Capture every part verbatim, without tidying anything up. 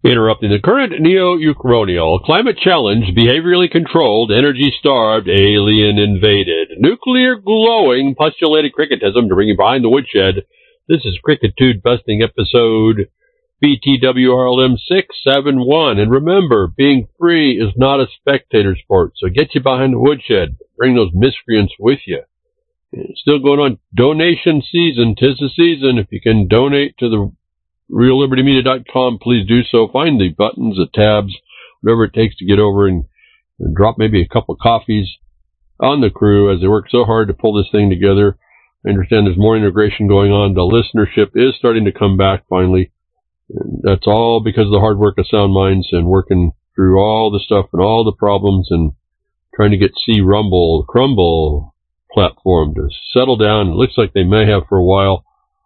Interrupting the current neo-Uchronial, climate-challenged, behaviorally controlled, energy-starved, alien-invaded, nuclear-glowing, postulated cricketism to bring you behind the woodshed. This is Crickitude-busting episode B T W R L M six seven one. And remember, being free is not a spectator sport, so get you behind the woodshed. Bring those miscreants with you. It's still going on donation season. 'Tis the season. If you can donate to the real liberty media dot com, please do so. Find the buttons, the tabs, whatever it takes to get over and, and drop maybe a couple of coffees on the crew as they work so hard to pull this thing together. I understand there's more integration going on. The listenership is starting to come back finally. And that's all because of the hard work of Sound Minds and working through all the stuff and all the problems and trying to get C Rumble, Crumble platform to settle down. It looks like they may have for a while.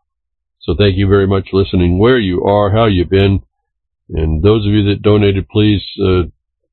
So thank you very much for listening, where you are, how you've been. And those of you that donated, please uh,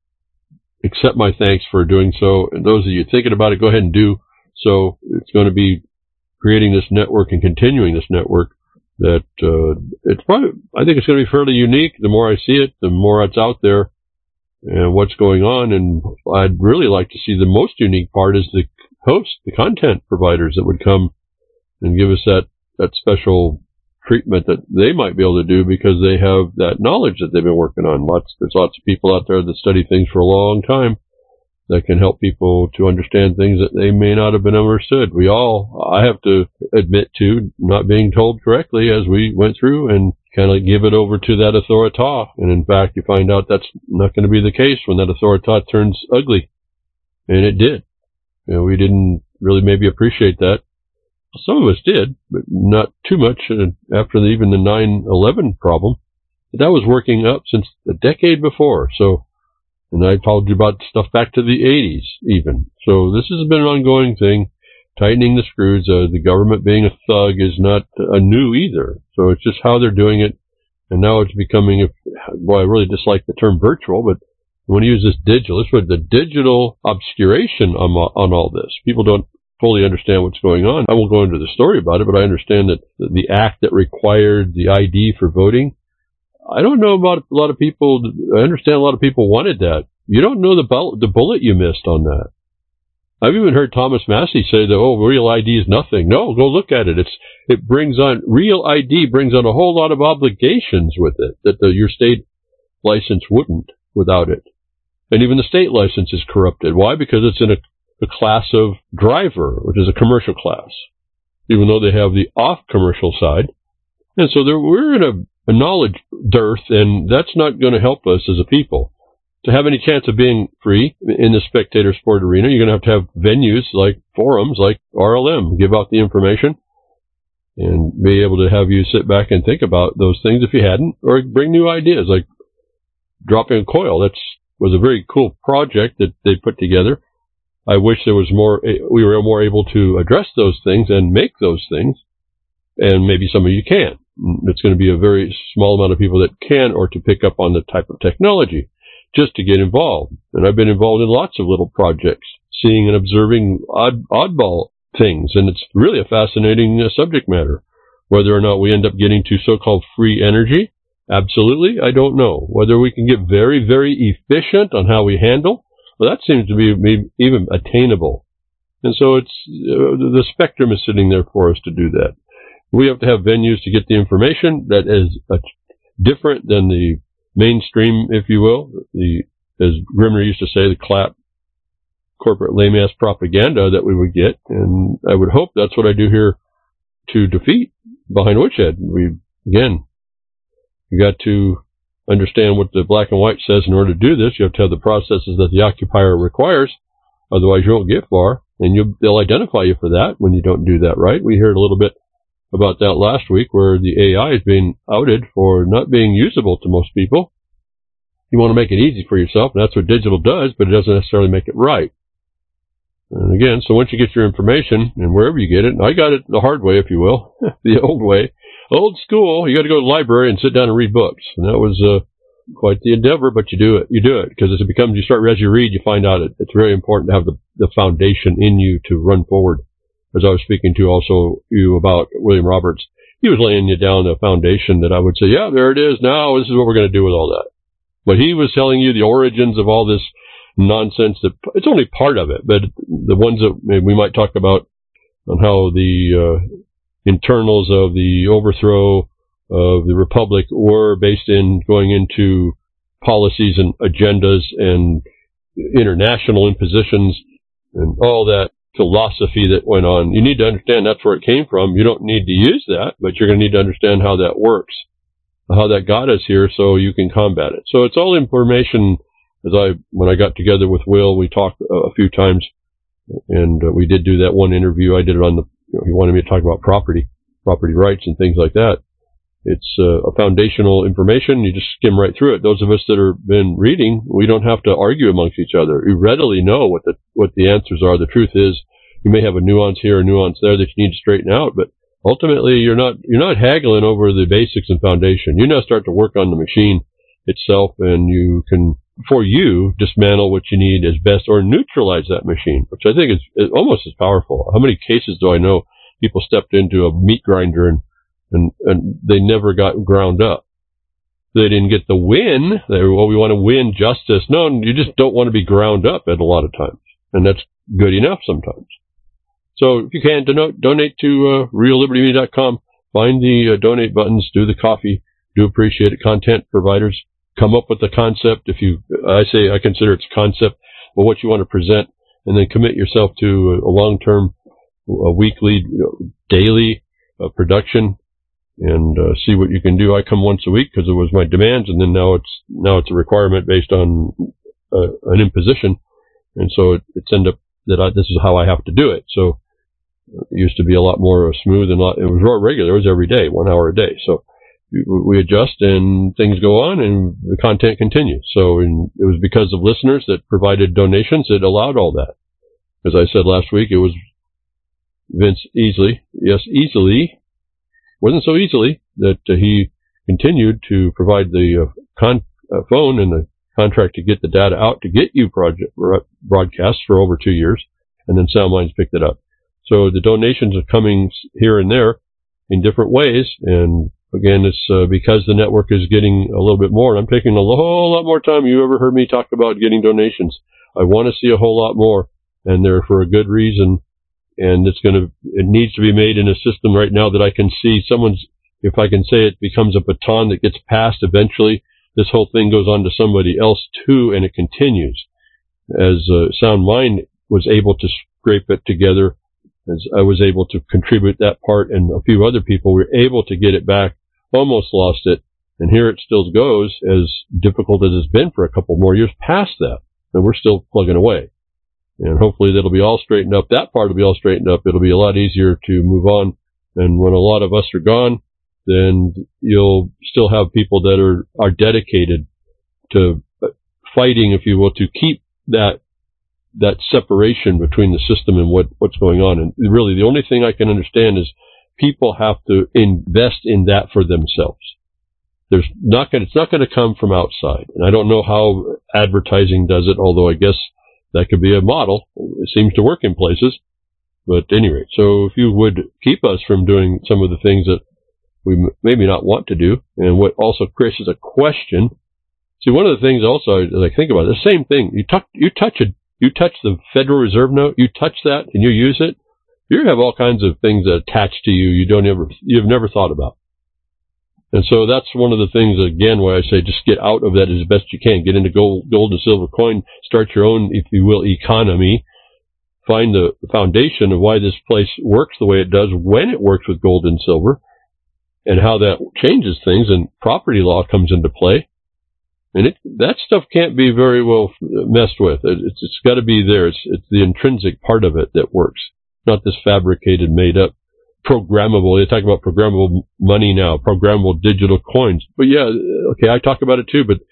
accept my thanks for doing so. And those of you thinking about it, go ahead and do so. It's going to be creating this network and continuing this network that uh, it's probably, I think it's going to be fairly unique. The more I see it, the more it's out there and what's going on. And I'd really like to see the most unique part is the hosts, the content providers that would come and give us that, that special treatment that they might be able to do because they have that knowledge that they've been working on. Lots, there's lots of people out there that study things for a long time that can help people to understand things that they may not have been understood. We all, I have to admit to not being told correctly as we went through and kind of give it over to that authorita. And in fact, you find out that's not going to be the case when that authorita turns ugly. And it did. You know, we didn't really maybe appreciate that. Some of us did, but not too much after the, even the nine eleven problem. But that was working up since a decade before. So, and I told you about stuff back to the eighties even. So this has been an ongoing thing. Tightening the screws, uh, the government being a thug is not uh, new either. So it's just how they're doing it. And now it's becoming, a, boy, I really dislike the term virtual, but when you use this digital, it's with the digital obscuration on, on all this. People don't fully understand what's going on. I won't go into the story about it, but I understand that the act that required the I D for voting, I don't know about a lot of people. I understand a lot of people wanted that. You don't know the, bu- the bullet you missed on that. I've even heard Thomas Massey say that, oh, real I D is nothing. No, go look at it. It's, it brings on, real I D brings on a whole lot of obligations with it that the, your state license wouldn't without it. And even the state license is corrupted. Why? Because it's in a the class of driver, which is a commercial class, even though they have the off-commercial side. And so there, we're in a, a knowledge dearth, and that's not going to help us as a people. To have any chance of being free in the spectator sport arena, you're going to have to have venues like forums, like R L M, give out the information, and be able to have you sit back and think about those things if you hadn't, or bring new ideas, like dropping a coil. That's was a very cool project that they put together. I wish there was more, we were more able to address those things and make those things. And maybe some of you can. It's going to be a very small amount of people that can, or to pick up on the type of technology just to get involved. And I've been involved in lots of little projects, seeing and observing odd, oddball things. And it's really a fascinating uh, subject matter. Whether or not we end up getting to so-called free energy, absolutely, I don't know. Whether we can get very, very efficient on how we handle, well, that seems to be maybe even attainable. And so it's, uh, the spectrum is sitting there for us to do that. We have to have venues to get the information that is uh, different than the mainstream, if you will. The, as Grimner used to say, the clap corporate lame-ass propaganda that we would get. And I would hope that's what I do here to defeat Behind Woodshed. We, again, you got to understand what the black and white says. In order to do this, you have to have the processes that the occupier requires. Otherwise, you won't get far, and you'll, they'll identify you for that when you don't do that right. We heard a little bit about that last week, where the A I is being outed for not being usable to most people. You want to make it easy for yourself, and that's what digital does, but it doesn't necessarily make it right. And again, so once you get your information, and wherever you get it, and I got it the hard way, if you will, the old way, old school, you got to go to the library and sit down and read books. And that was uh, quite the endeavor, but you do it. You do it because as it becomes, you start, as you read, you find out it, it's very important to have the, the foundation in you to run forward. As I was speaking to also you about William Roberts, he was laying you down a foundation that I would say, yeah, there it is now. This is what we're going to do with all that. But he was telling you the origins of all this nonsense. That it's only part of it, but the ones that we might talk about on how the uh, internals of the overthrow of the republic were based in going into policies and agendas and international impositions and all that philosophy that went on. You need to understand that's where it came from. You don't need to use that, but you're going to need to understand how that works, how that got us here, so you can combat it. So it's all information. As I, when I got together with Will, we talked a few times, and uh, we did do that one interview. I did it on the, you know, he wanted me to talk about property, property rights and things like that. It's uh, a foundational information. You just skim right through it. Those of us that have been reading, we don't have to argue amongst each other. You readily know what the what the answers are. The truth is, you may have a nuance here, a nuance there that you need to straighten out, but ultimately, you're not you're not haggling over the basics and foundation. You now start to work on the machine itself, and you can, for you, dismantle what you need as best, or neutralize that machine, which I think is, is almost as powerful. How many cases do I know people stepped into a meat grinder and and, and they never got ground up? They didn't get the win. They were, well, we want to win justice. No, you just don't want to be ground up at a lot of times, and that's good enough sometimes. So if you can, donate, donate to uh, real liberty media dot com. Find the uh, donate buttons. Do the coffee. Do appreciate it. Content providers, come up with the concept. If you, I say, I consider it's a concept, well, what you want to present, and then commit yourself to a, a long-term, a weekly, you know, daily uh, production, and uh, see what you can do. I come once a week because it was my demands, and then now it's now it's a requirement based on uh, an imposition, and so it, it's end up that I, this is how I have to do it. So it used to be a lot more smooth and lot, it was more regular. It was every day, one hour a day. So we adjust and things go on and the content continues. So in, it was because of listeners that provided donations that allowed all that. As I said last week, it was Vince Easley. Yes, easily. Wasn't so easily that uh, he continued to provide the uh, con- uh, phone and the contract to get the data out to get you project broadcasts for over two years. And then SoundMinds picked it up. So the donations are coming here and there in different ways. And again, it's uh, because the network is getting a little bit more. And I'm taking a whole lot more time. You ever heard me talk about getting donations? I want to see a whole lot more, and they're for a good reason. And it's going to, it needs to be made in a system right now that I can see someone's, if I can say it becomes a baton that gets passed eventually. This whole thing goes on to somebody else too, and it continues. As uh, SoundMind was able to scrape it together, as I was able to contribute that part, and a few other people were able to get it back, almost lost it, and here it still goes, as difficult as it's been for a couple more years past that, and we're still plugging away. And hopefully that'll be all straightened up. That part will be all straightened up. It'll be a lot easier to move on, and when a lot of us are gone, then you'll still have people that are, are dedicated to fighting, if you will, to keep that that separation between the system and what, what's going on. And really, the only thing I can understand is people have to invest in that for themselves. There's not going, it's not going to come from outside. And I don't know how advertising does it, although I guess that could be a model. It seems to work in places. But at any rate, so if you would keep us from doing some of the things that we maybe not want to do, and what also creates a question. See, one of the things also, as I think about it, the same thing, you touch, you touch a, you touch the Federal Reserve note, you touch that and you use it, you have all kinds of things that attach to you you don't ever, you've never thought about. And so that's one of the things, again, where I say just get out of that as best you can. Get into gold, gold and silver coin, start your own, if you will, economy. Find the foundation of why this place works the way it does when it works with gold and silver, and how that changes things, and property law comes into play. And it, that stuff can't be very well messed with. It, it's, it's got to be there. It's, it's the intrinsic part of it that works, not this fabricated, made up, programmable. They talk about programmable money now, programmable digital coins. But yeah, okay, I talk about it too, but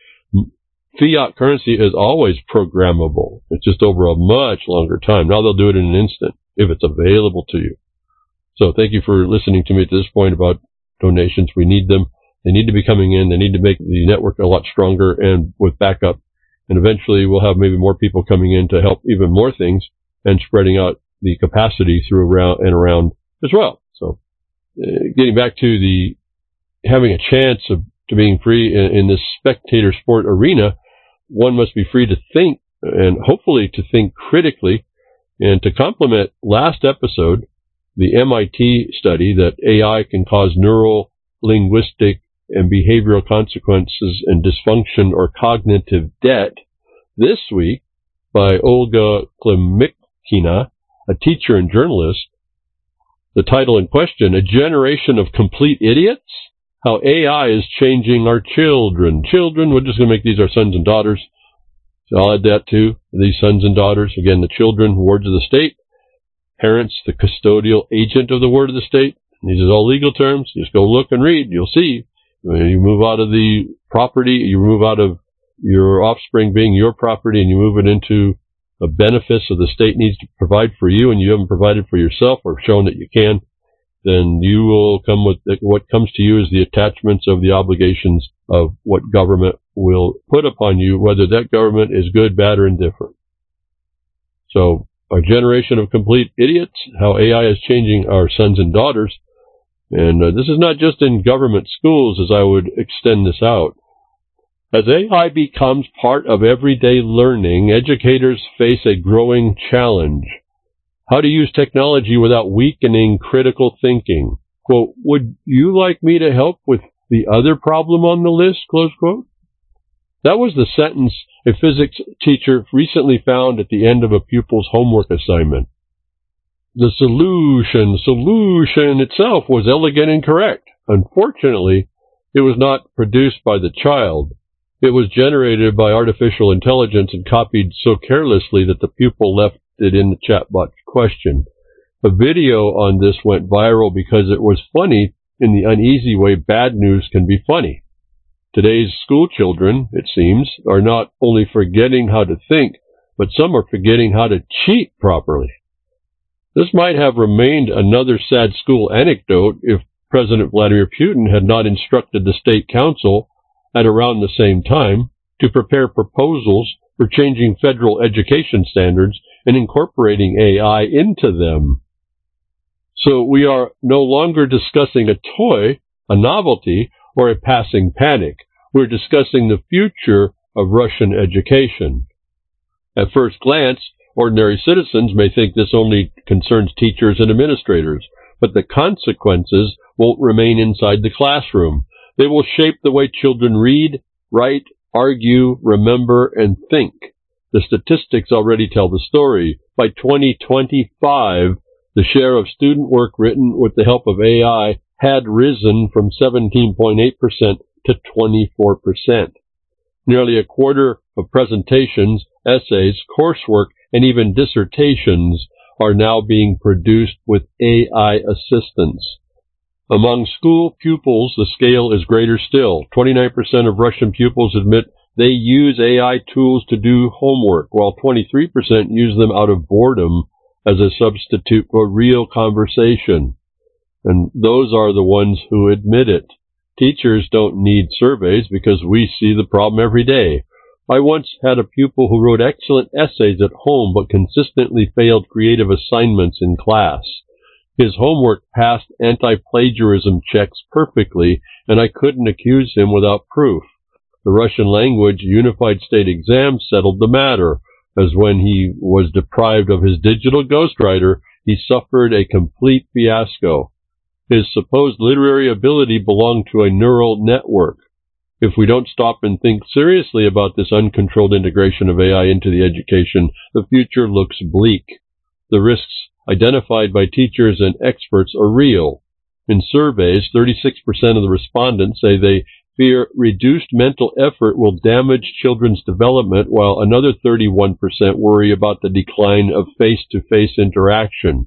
fiat currency is always programmable. It's just over a much longer time. Now they'll do it in an instant if it's available to you. So thank you for listening to me at this point about donations. We need them. They need to be coming in. They need to make the network a lot stronger and with backup. And eventually we'll have maybe more people coming in to help even more things and spreading out the capacity through around and around as well. So uh, getting back to the having a chance of to being free in, in this spectator sport arena, one must be free to think, and hopefully to think critically. And to complement last episode, the M I T study that A I can cause neural, linguistic, and behavioral consequences and dysfunction or cognitive debt, this week by Olga Klimikina, a teacher and journalist. The title in question, A Generation of Complete Idiots? How A I is Changing Our Children. Children, we're just going to make these our sons and daughters. So I'll add that too, these sons and daughters. Again, the children, wards of the state. Parents, the custodial agent of the word of the state. These are all legal terms. Just go look and read. You'll see. When you move out of the property, you move out of your offspring being your property, and you move it into a benefice that the state needs to provide for you, and you haven't provided for yourself or shown that you can, then you will come with, what comes to you is the attachments of the obligations of what government will put upon you, whether that government is good, bad, or indifferent. So, our generation of complete idiots, how A I is changing our sons and daughters. And uh, this is not just in government schools, as I would extend this out. As A I becomes part of everyday learning, educators face a growing challenge. How to use technology without weakening critical thinking. Quote, would you like me to help with the other problem on the list? Close quote. That was the sentence a physics teacher recently found at the end of a pupil's homework assignment. The solution, solution itself was elegant and correct. Unfortunately, it was not produced by the child. It was generated by artificial intelligence and copied so carelessly that the pupil left it in the chat box question. A video on this went viral because it was funny in the uneasy way bad news can be funny. Today's school children, it seems, are not only forgetting how to think, but some are forgetting how to cheat properly. This might have remained another sad school anecdote if President Vladimir Putin had not instructed the State Council at around the same time to prepare proposals for changing federal education standards and incorporating A I into them. So we are no longer discussing a toy, a novelty, or a passing panic. We're discussing the future of Russian education. At first glance, ordinary citizens may think this only concerns teachers and administrators, but the consequences won't remain inside the classroom. They will shape the way children read, write, argue, remember, and think. The statistics already tell the story. By twenty twenty-five, the share of student work written with the help of A I had risen from seventeen point eight percent to twenty-four percent. Nearly a quarter of presentations, essays, coursework, and even dissertations are now being produced with A I assistance. Among school pupils, the scale is greater still. twenty-nine percent of Russian pupils admit they use A I tools to do homework, while twenty-three percent use them out of boredom as a substitute for real conversation. And those are the ones who admit it. Teachers don't need surveys because we see the problem every day. I once had a pupil who wrote excellent essays at home but consistently failed creative assignments in class. His homework passed anti-plagiarism checks perfectly, and I couldn't accuse him without proof. The Russian language unified state exam settled the matter, as when he was deprived of his digital ghostwriter, he suffered a complete fiasco. His supposed literary ability belonged to a neural network. If we don't stop and think seriously about this uncontrolled integration of A I into the education, the future looks bleak. The risks identified by teachers and experts are real. In surveys, thirty-six percent of the respondents say they fear reduced mental effort will damage children's development, while another thirty-one percent worry about the decline of face-to-face interaction.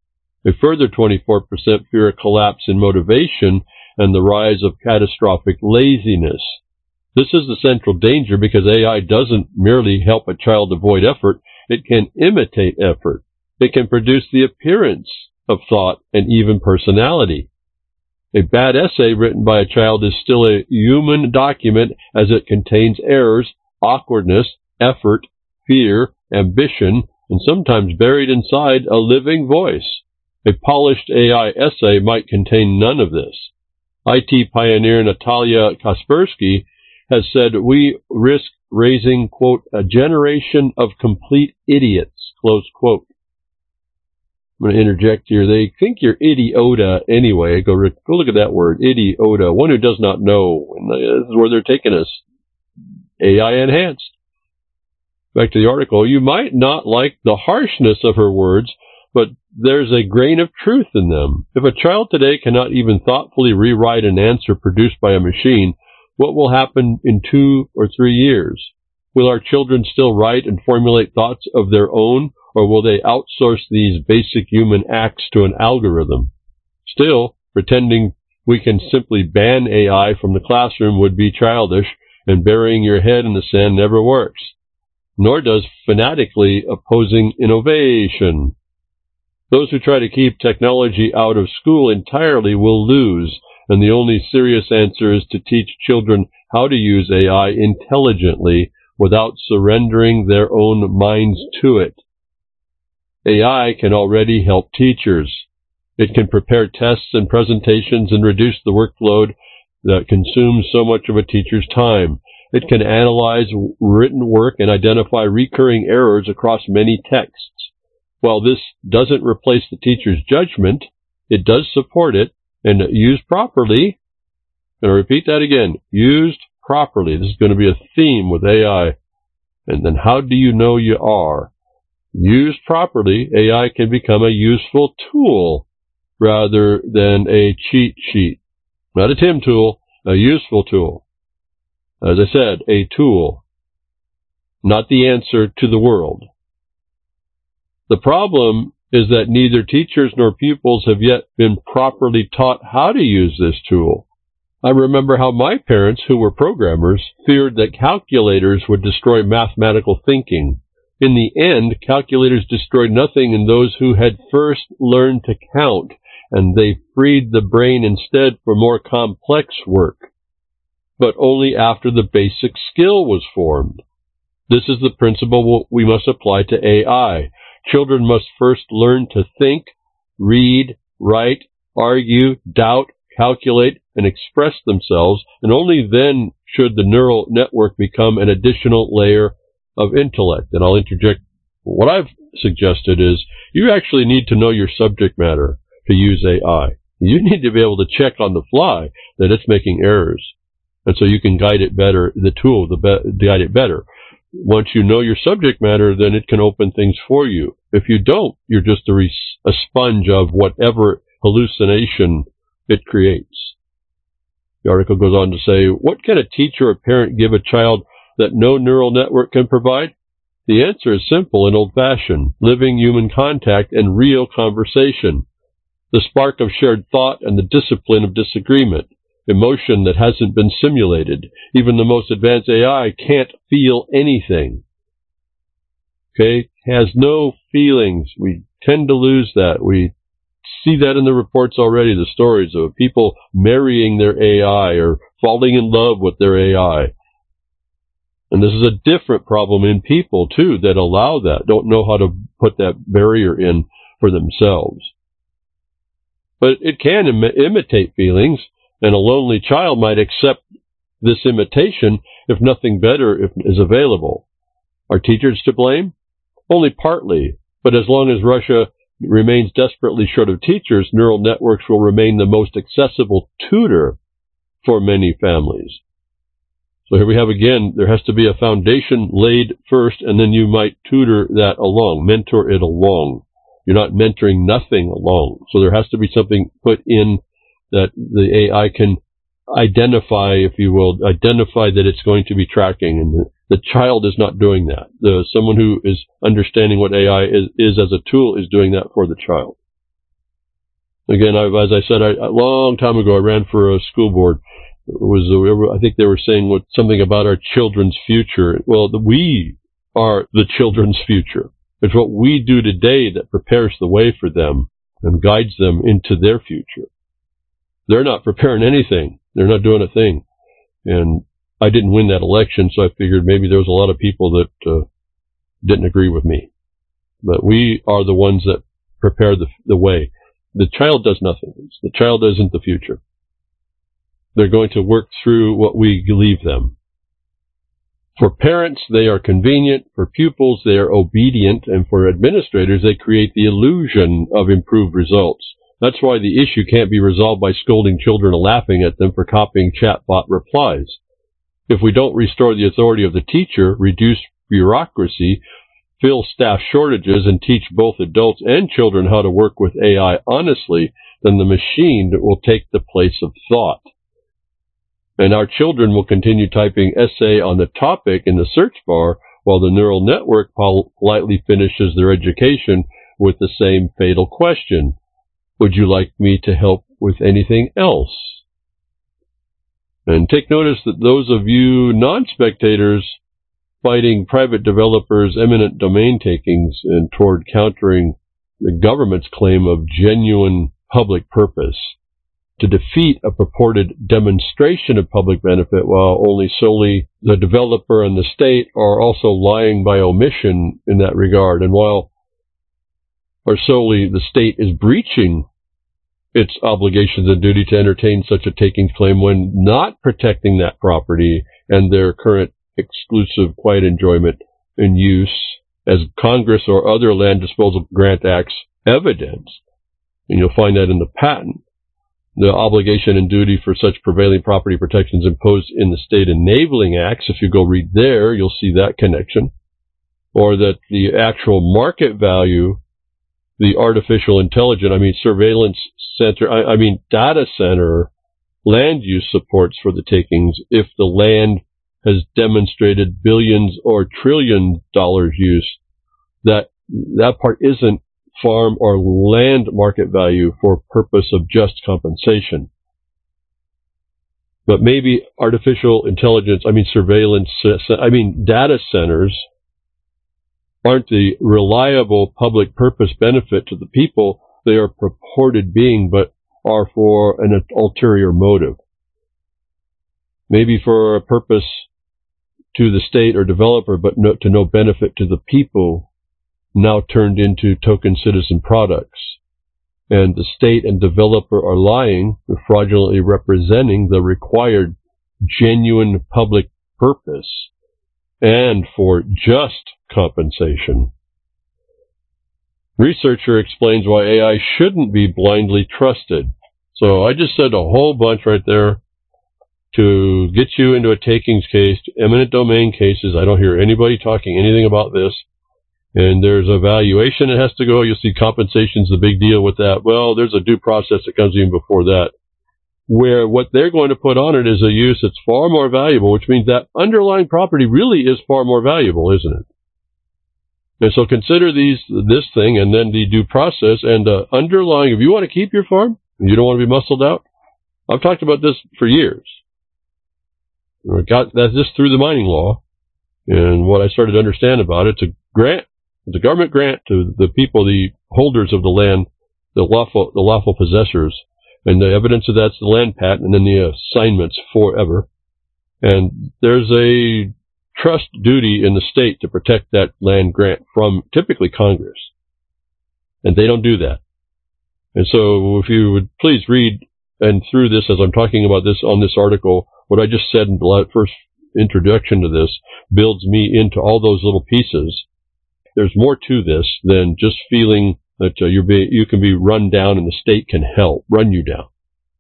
A further twenty-four percent fear a collapse in motivation and the rise of catastrophic laziness. This is the central danger because A I doesn't merely help a child avoid effort, it can imitate effort. It can produce the appearance of thought and even personality. A bad essay written by a child is still a human document as it contains errors, awkwardness, effort, fear, ambition, and sometimes buried inside a living voice. A polished A I essay might contain none of this. I T pioneer Natalia Kaspersky has said we risk raising, quote, a generation of complete idiots, close quote. I'm going to interject here. They think you're idiota anyway. Go, go look at that word, idiota, one who does not know. And this is where they're taking us. A I enhanced. Back to the article. You might not like the harshness of her words, but there's a grain of truth in them. If a child today cannot even thoughtfully rewrite an answer produced by a machine, what will happen in two or three years? Will our children still write and formulate thoughts of their own, or will they outsource these basic human acts to an algorithm? Still, pretending we can simply ban A I from the classroom would be childish, and burying your head in the sand never works. Nor does fanatically opposing innovation. Those who try to keep technology out of school entirely will lose, and the only serious answer is to teach children how to use A I intelligently without surrendering their own minds to it. A I can already help teachers. It can prepare tests and presentations and reduce the workload that consumes so much of a teacher's time. It can analyze written work and identify recurring errors across many texts. While this doesn't replace the teacher's judgment, it does support it, and used properly, I'm going to repeat that again, used properly. This is going to be a theme with A I. And then how do you know you are? Used properly, A I can become a useful tool rather than a cheat sheet. Not a Tim tool, a useful tool. As I said, a tool, not the answer to the world. The problem is that neither teachers nor pupils have yet been properly taught how to use this tool. I remember how my parents, who were programmers, feared that calculators would destroy mathematical thinking. In the end, calculators destroyed nothing in those who had first learned to count, and they freed the brain instead for more complex work, but only after the basic skill was formed. This is the principle we must apply to A I. Children must first learn to think, read, write, argue, doubt, calculate, and express themselves, and only then should the neural network become an additional layer of intellect. And I'll interject, what I've suggested is you actually need to know your subject matter to use A I. You need to be able to check on the fly that it's making errors. And so you can guide it better, the tool, the be- guide it better. Once you know your subject matter, then it can open things for you. If you don't, you're just a, re- a sponge of whatever hallucination it creates. The article goes on to say, what can a teacher or parent give a child that no neural network can provide? The answer is simple and old-fashioned, living human contact and real conversation, the spark of shared thought and the discipline of disagreement. Emotion that hasn't been simulated. Even the most advanced A I can't feel anything. Okay? Has no feelings. We tend to lose that. We see that in the reports already, the stories of people marrying their A I or falling in love with their A I. And this is a different problem in people, too, that allow that, don't know how to put that barrier in for themselves. But it can Im- imitate feelings. And a lonely child might accept this imitation if nothing better is available. Are teachers to blame? Only partly, but as long as Russia remains desperately short of teachers, neural networks will remain the most accessible tutor for many families. So here we have again, there has to be a foundation laid first, and then you might tutor that along, mentor it along. You're not mentoring nothing along. So there has to be something put in that the A I can identify, if you will, identify that it's going to be tracking, and the, the child is not doing that. The, someone who is understanding what A I is, is as a tool is doing that for the child. Again, I've, as I said, I, a long time ago, I ran for a school board. It was, I think they were saying what, something about our children's future. Well, the, we are the children's future. It's what we do today that prepares the way for them and guides them into their future. They're not preparing anything. They're not doing a thing. And I didn't win that election, so I figured maybe there was a lot of people that uh, didn't agree with me. But we are the ones that prepare the, the way. The child does nothing. The child isn't the future. they're going to work through what we leave them. For parents, they are convenient. For pupils, they are obedient. And for administrators, they create the illusion of improved results. That's why the issue can't be resolved by scolding children or laughing at them for copying chatbot replies. If we don't restore the authority of the teacher, reduce bureaucracy, fill staff shortages, and teach both adults and children how to work with A I honestly, then the machine will take the place of thought. And our children will continue typing essay on the topic in the search bar while the neural network politely finishes their education with the same fatal question. Would you like me to help with anything else? And take notice that those of you non-spectators fighting private developers' eminent domain takings and toward countering the government's claim of genuine public purpose to defeat a purported demonstration of public benefit, while only solely the developer and the state are also lying by omission in that regard, and while or solely the state is breaching its obligations and duty to entertain such a takings claim when not protecting that property and their current exclusive quiet enjoyment and use, as Congress or other land disposal grant acts evidence. And you'll find that in the patent. The obligation and duty for such prevailing property protections imposed in the state enabling acts, if you go read there, you'll see that connection. Or that the actual market value, the artificial intelligence, I mean surveillance center, I, I mean data center land use supports for the takings if the land has demonstrated billions or trillion dollars use, that that part isn't farm or land market value for purpose of just compensation. But maybe artificial intelligence, I mean surveillance, I mean data centers aren't the reliable public purpose benefit to the people they are purported being, but are for an ulterior motive. Maybe for a purpose to the state or developer, but no, to no benefit to the people, now turned into token citizen products. And the state and developer are lying, fraudulently representing the required genuine public purpose and for just compensation. Researcher explains why A I shouldn't be blindly trusted. So I just said a whole bunch right there to get you into a takings case, eminent domain cases. I don't hear anybody talking anything about this. And there's a valuation that has to go. You'll see compensation's the big deal with that. Well, there's a due process that comes even before that, where what they're going to put on it is a use that's far more valuable, which means that underlying property really is far more valuable, isn't it? And so consider these, this thing, and then the due process and the underlying. If you want to keep your farm, and you don't want to be muscled out, I've talked about this for years. I got that just through the mining law, and what I started to understand about it, it's a grant. It's a government grant to the people, the holders of the land, the lawful, the lawful possessors, and the evidence of that's the land patent and then the assignments forever. And there's a trust duty in the state to protect that land grant from typically Congress. And they don't do that. And so if you would please read, and through this, as I'm talking about this on this article, what I just said in the first introduction to this builds me into all those little pieces. There's more to this than just feeling that uh, you're be, you can be run down and the state can help run you down.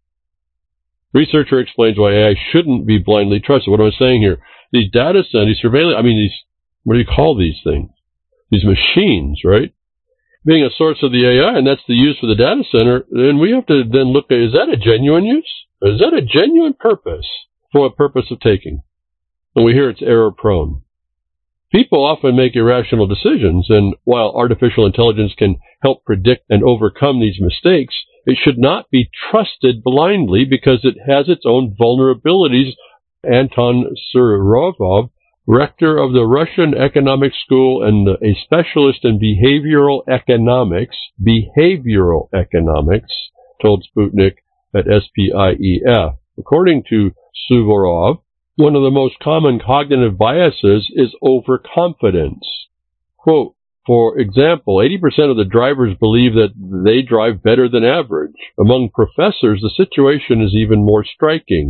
Researcher explains why A I shouldn't be blindly trusted. What am I saying here? These data centers, these surveillance, I mean, these, what do you call these things? These machines, right? Being a source of the A I, and that's the use for the data center, then we have to then look at, is that a genuine use? Or is that a genuine purpose for a purpose of taking? And we hear it's error prone. People often make irrational decisions, and while artificial intelligence can help predict and overcome these mistakes, it should not be trusted blindly because it has its own vulnerabilities. Anton Surovov, rector of the Russian Economic School and a specialist in behavioral economics, behavioral economics, told Sputnik at S P I E F. According to Suvorov, one of the most common cognitive biases is overconfidence. Quote, for example, eighty percent of the drivers believe that they drive better than average. Among professors, the situation is even more striking.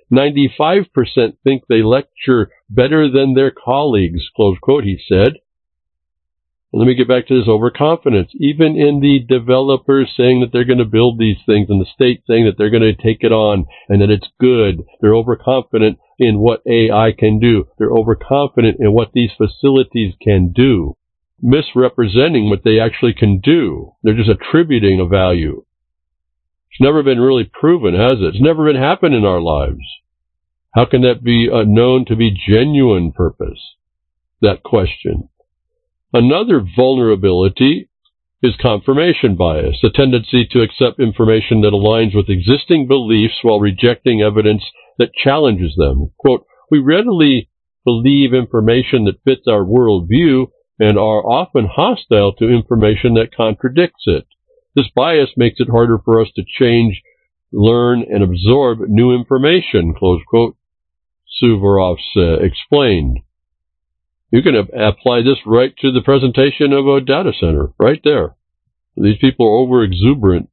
ninety-five percent think they lecture better than their colleagues, close quote, he said. Let me get back to this overconfidence. Even in the developers saying that they're going to build these things and the state saying that they're going to take it on and that it's good, they're overconfident in what A I can do. They're overconfident in what these facilities can do, misrepresenting what they actually can do. They're just attributing a value. It's never been really proven, has it? It's never been happened in our lives. How can that be uh, known to be genuine purpose? That question. Another vulnerability is confirmation bias, a tendency to accept information that aligns with existing beliefs while rejecting evidence that challenges them. Quote, we readily believe information that fits our worldview and are often hostile to information that contradicts it. This bias makes it harder for us to change, learn, and absorb new information, close quote, Suvorov uh, explained. You can apply this right to the presentation of a data center, right there. These people are over-exuberant.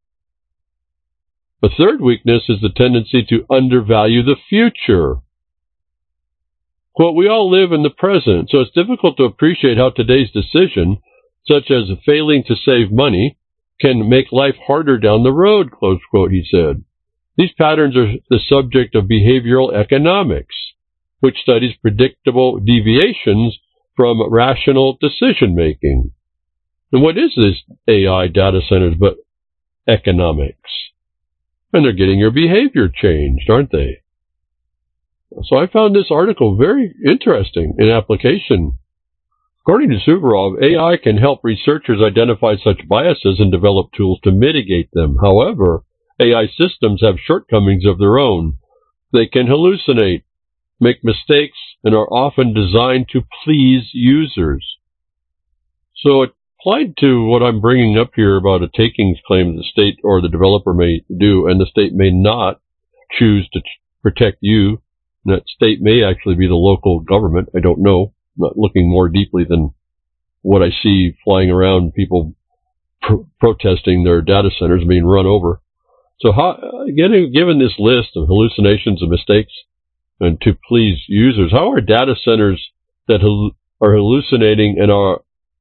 A third weakness is the tendency to undervalue the future. Quote, we all live in the present, so it's difficult to appreciate how today's decision, such as failing to save money, can make life harder down the road, close quote, he said. These patterns are the subject of behavioral economics, which studies predictable deviations from rational decision-making. And what is this A I data centers but economics? And they're getting your behavior changed, aren't they? So I found this article very interesting in application. According to Suvorov, A I can help researchers identify such biases and develop tools to mitigate them. However, A I systems have shortcomings of their own. They can hallucinate, make mistakes, and are often designed to please users. So applied to what I'm bringing up here about a takings claim the state or the developer may do, and the state may not choose to ch- protect you. That state may actually be the local government. I don't know. I'm not looking more deeply than what I see flying around, people pro- protesting their data centers being run over. So how, getting, given this list of hallucinations and mistakes, and to please users, how are data centers that hal- are hallucinating and are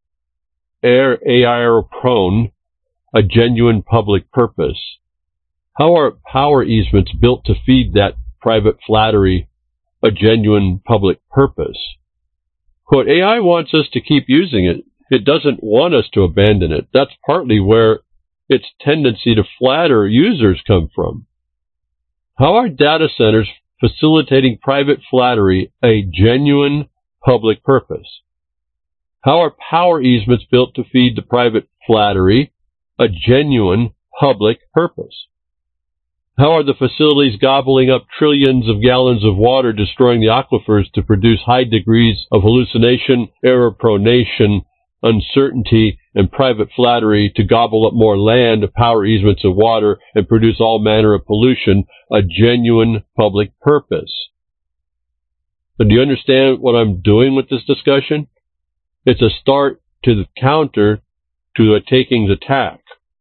A I prone a genuine public purpose? How are power easements built to feed that private flattery a genuine public purpose? Quote, A I wants us to keep using it. It doesn't want us to abandon it. That's partly where its tendency to flatter users come from. How are data centers facilitating private flattery a genuine public purpose? How are power easements built to feed the private flattery a genuine public purpose? How are the facilities gobbling up trillions of gallons of water, destroying the aquifers to produce high degrees of hallucination, error-pronation, uncertainty, and private flattery to gobble up more land, power easements of water, and produce all manner of pollution, a genuine public purpose? But do you understand what I'm doing with this discussion? It's a start to the counter to a takings attack.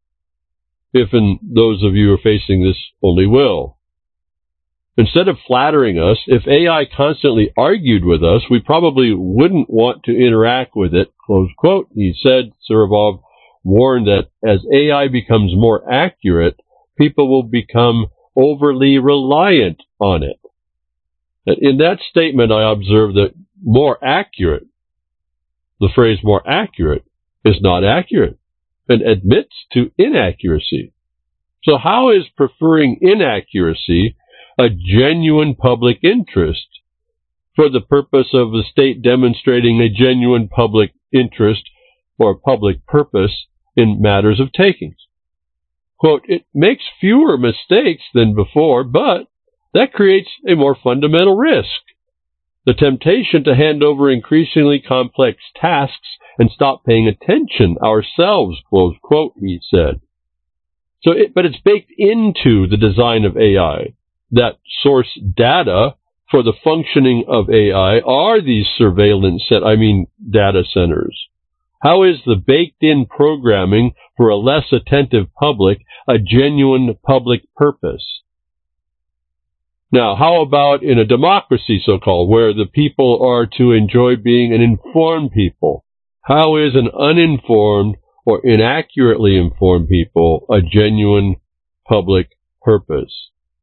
If, and those of you who are facing this only will. Instead of flattering us, if A I constantly argued with us, we probably wouldn't want to interact with it, close quote. He said, Suvorov warned that as A I becomes more accurate, people will become overly reliant on it. In that statement, I observed that more accurate, the phrase more accurate, is not accurate and admits to inaccuracy. So how is preferring inaccuracy a genuine public interest for the purpose of the state demonstrating a genuine public interest or public purpose in matters of takings? Quote, it makes fewer mistakes than before, but that creates a more fundamental risk. The temptation to hand over increasingly complex tasks and stop paying attention ourselves, close quote, he said. So, it, but it's baked into the design of A I. That source data for the functioning of A I are these surveillance set, I mean data centers. How is the baked-in programming for a less attentive public a genuine public purpose? Now, how about in a democracy, so-called, where the people are to enjoy being an informed people? How is an uninformed or inaccurately informed people a genuine public purpose?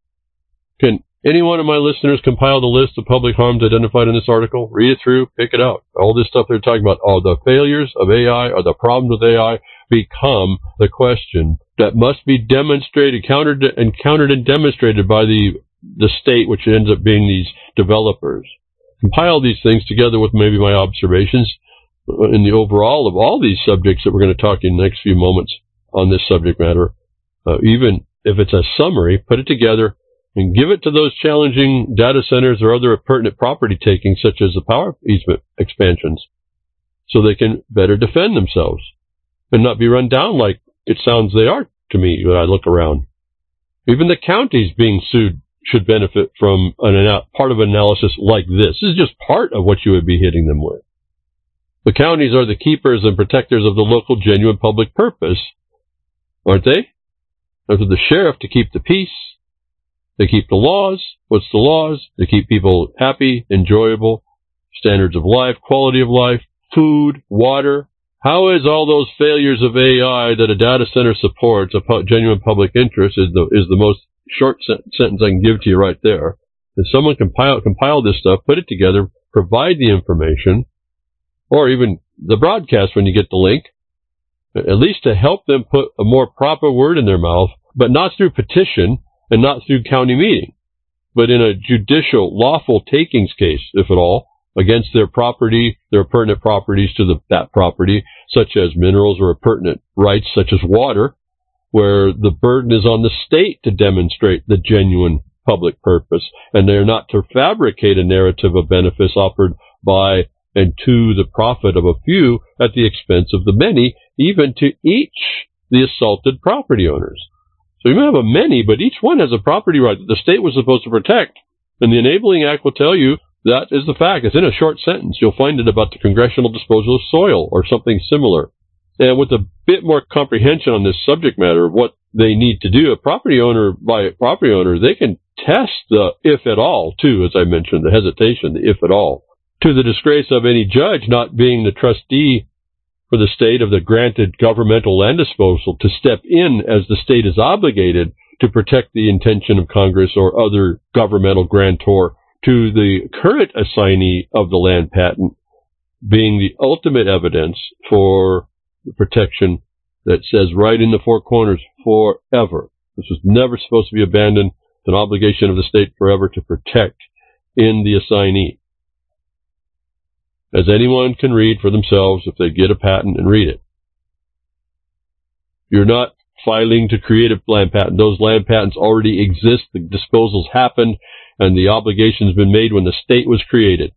Can any one of my listeners compile the list of public harms identified in this article? Read it through, pick it out. All this stuff they're talking about, all the failures of A I or the problems with A I become the question that must be demonstrated, countered, and countered and demonstrated by the the state, which ends up being these developers. Compile these things together with maybe my observations in the overall of all these subjects that we're going to talk in the next few moments on this subject matter. Uh, even if it's a summary, put it together and give it to those challenging data centers or other pertinent property takings, such as the power easement expansions, so they can better defend themselves and not be run down like it sounds they are to me when I look around. Even the counties being sued should benefit from an part of an analysis like this. This is just part of what you would be hitting them with. The counties are the keepers and protectors of the local genuine public purpose, aren't they? Those are the sheriff to keep the peace. They keep the laws. What's the laws? They keep people happy, enjoyable, standards of life, quality of life, food, water. How is all those failures of A I that a data center supports a pu- genuine public interest is the is the most short sen- sentence I can give to you right there. If someone compile compile this stuff, put it together, provide the information, or even the broadcast when you get the link, at least to help them put a more proper word in their mouth, but not through petition and not through county meeting, but in a judicial, lawful takings case, if at all, against their property, their pertinent properties to the, that property, such as minerals or pertinent rights such as water, where the burden is on the state to demonstrate the genuine public purpose, and they're not to fabricate a narrative of benefits offered by and to the profit of a few at the expense of the many, even to each the assaulted property owners. So you may have a many, but each one has a property right that the state was supposed to protect. And the Enabling Act will tell you that is the fact. It's in a short sentence. You'll find it about the congressional disposal of soil or something similar. And with a bit more comprehension on this subject matter of what they need to do, a property owner by property owner, they can test the if at all, too, as I mentioned, the hesitation, the if at all, to the disgrace of any judge not being the trustee for the state of the granted governmental land disposal to step in as the state is obligated to protect the intention of Congress or other governmental grantor to the current assignee of the land patent being the ultimate evidence for the protection that says right in the four corners, forever. This was never supposed to be abandoned. It's an obligation of the state forever to protect in the assignee. As anyone can read for themselves if they get a patent and read it. You're not filing to create a land patent. Those land patents already exist. The disposals happened, and the obligation's been made when the state was created.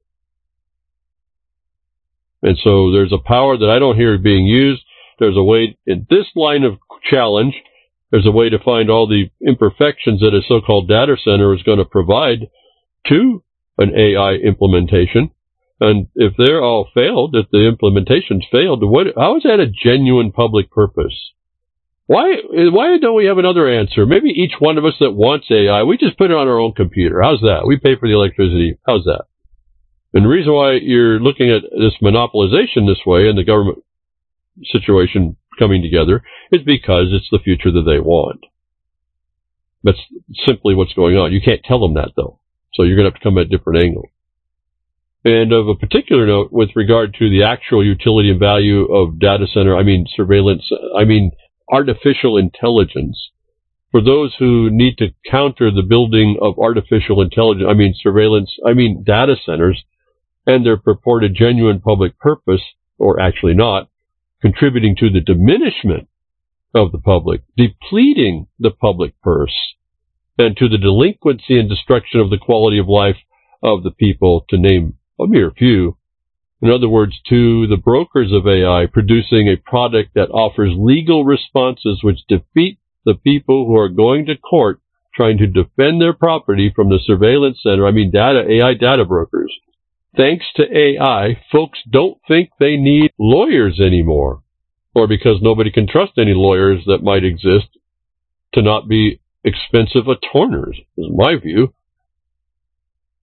And so there's a power that I don't hear being used. There's a way, in this line of challenge, there's a way to find all the imperfections that a so-called data center is going to provide to an A I implementation. And if they're all failed, if the implementation's failed, what, how is that a genuine public purpose? Why, why don't we have another answer? Maybe each one of us that wants A I, we just put it on our own computer. How's that? We pay for the electricity. How's that? And the reason why you're looking at this monopolization this way and the government situation coming together is because it's the future that they want. That's simply what's going on. You can't tell them that, though. So you're going to have to come at a different angle. And of a particular note, with regard to the actual utility and value of data center, I mean surveillance, I mean artificial intelligence, for those who need to counter the building of artificial intelligence, I mean surveillance, I mean data centers, and their purported genuine public purpose, or actually not, contributing to the diminishment of the public, depleting the public purse, and to the delinquency and destruction of the quality of life of the people, to name a mere few. In other words, to the brokers of A I producing a product that offers legal responses which defeat the people who are going to court trying to defend their property from the surveillance center, I mean data, A I data brokers. Thanks to A I, folks don't think they need lawyers anymore, or because nobody can trust any lawyers that might exist to not be expensive attorneys, is my view.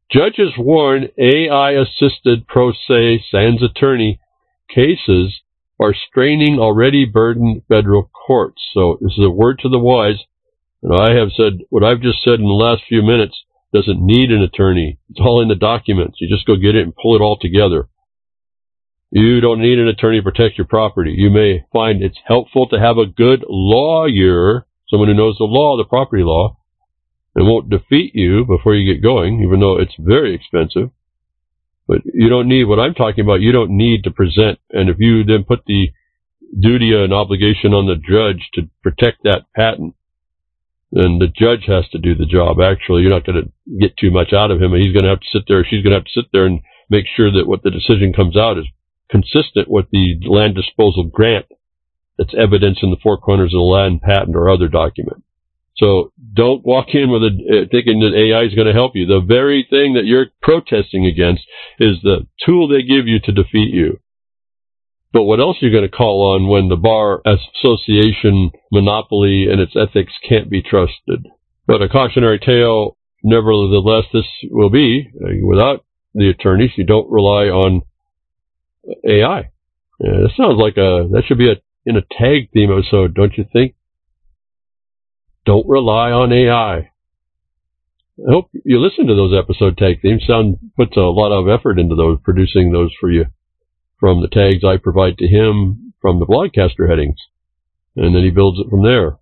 Judges warn A I-assisted pro se sans attorney cases are straining already burdened federal courts. So this is a word to the wise. And I have said, what I've just said in the last few minutes doesn't need an attorney. It's all in the documents. You just go get it and pull it all together. You don't need an attorney to protect your property. You may find it's helpful to have a good lawyer, someone who knows the law, the property law, and won't defeat you before you get going, even though it's very expensive. But you don't need, what I'm talking about, you don't need to present. And if you then put the duty and obligation on the judge to protect that patent, then the judge has to do the job. Actually, you're not going to get too much out of him. He's going to have to sit there, she's going to have to sit there and make sure that what the decision comes out is consistent with the land disposal grant that's evidence in the four corners of the land patent or other document. So don't walk in with a, uh, thinking that A I is going to help you. The very thing that you're protesting against is the tool they give you to defeat you. But what else are you going to call on when the bar association monopoly and its ethics can't be trusted? But a cautionary tale, nevertheless, this will be, uh, without the attorneys, you don't rely on A I. Yeah, that sounds like a, that should be a, in a tag theme episode, don't you think? Don't rely on A I. I hope you listen to those episode tag themes. Sound puts a lot of effort into those, producing those for you from the tags I provide to him from the Blogcaster headings. And then he builds it from there.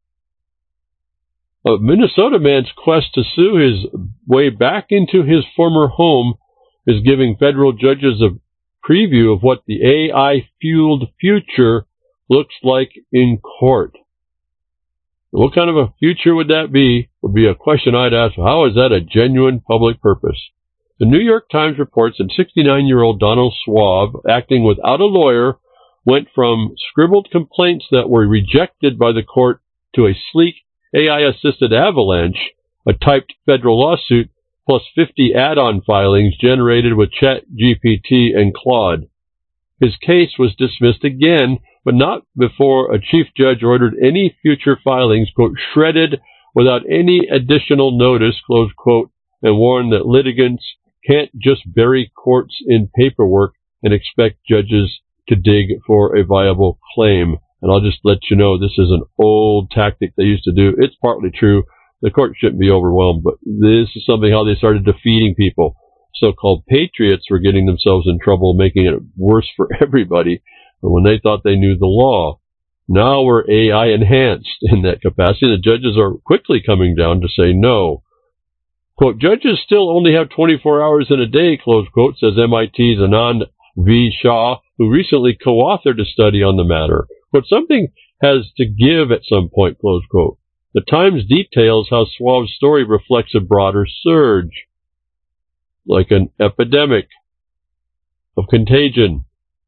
A Minnesota man's quest to sue his way back into his former home is giving federal judges a preview of what the A I-fueled future looks like in court. What kind of a future would that be? Would be a question I'd ask. How is that a genuine public purpose? The New York Times reports that sixty-nine-year-old Donald Schwab, acting without a lawyer, went from scribbled complaints that were rejected by the court to a sleek A I-assisted avalanche, a typed federal lawsuit, plus fifty add-on filings generated with ChatGPT and Claude. His case was dismissed again, but not before a chief judge ordered any future filings, quote, shredded without any additional notice, close quote, and warned that litigants can't just bury courts in paperwork and expect judges to dig for a viable claim. And I'll just let you know, this is an old tactic they used to do. It's partly true. The court shouldn't be overwhelmed, but this is something how they started defeating people. So-called patriots were getting themselves in trouble, making it worse for everybody when they thought they knew the law. Now we're A I enhanced in that capacity. The judges are quickly coming down to say no. Quote, judges still only have twenty-four hours in a day, close quote, says M I T's Anand V. Shah, who recently co-authored a study on the matter. But something has to give at some point, close quote. The Times details how Schwab's story reflects a broader surge, like an epidemic of contagion.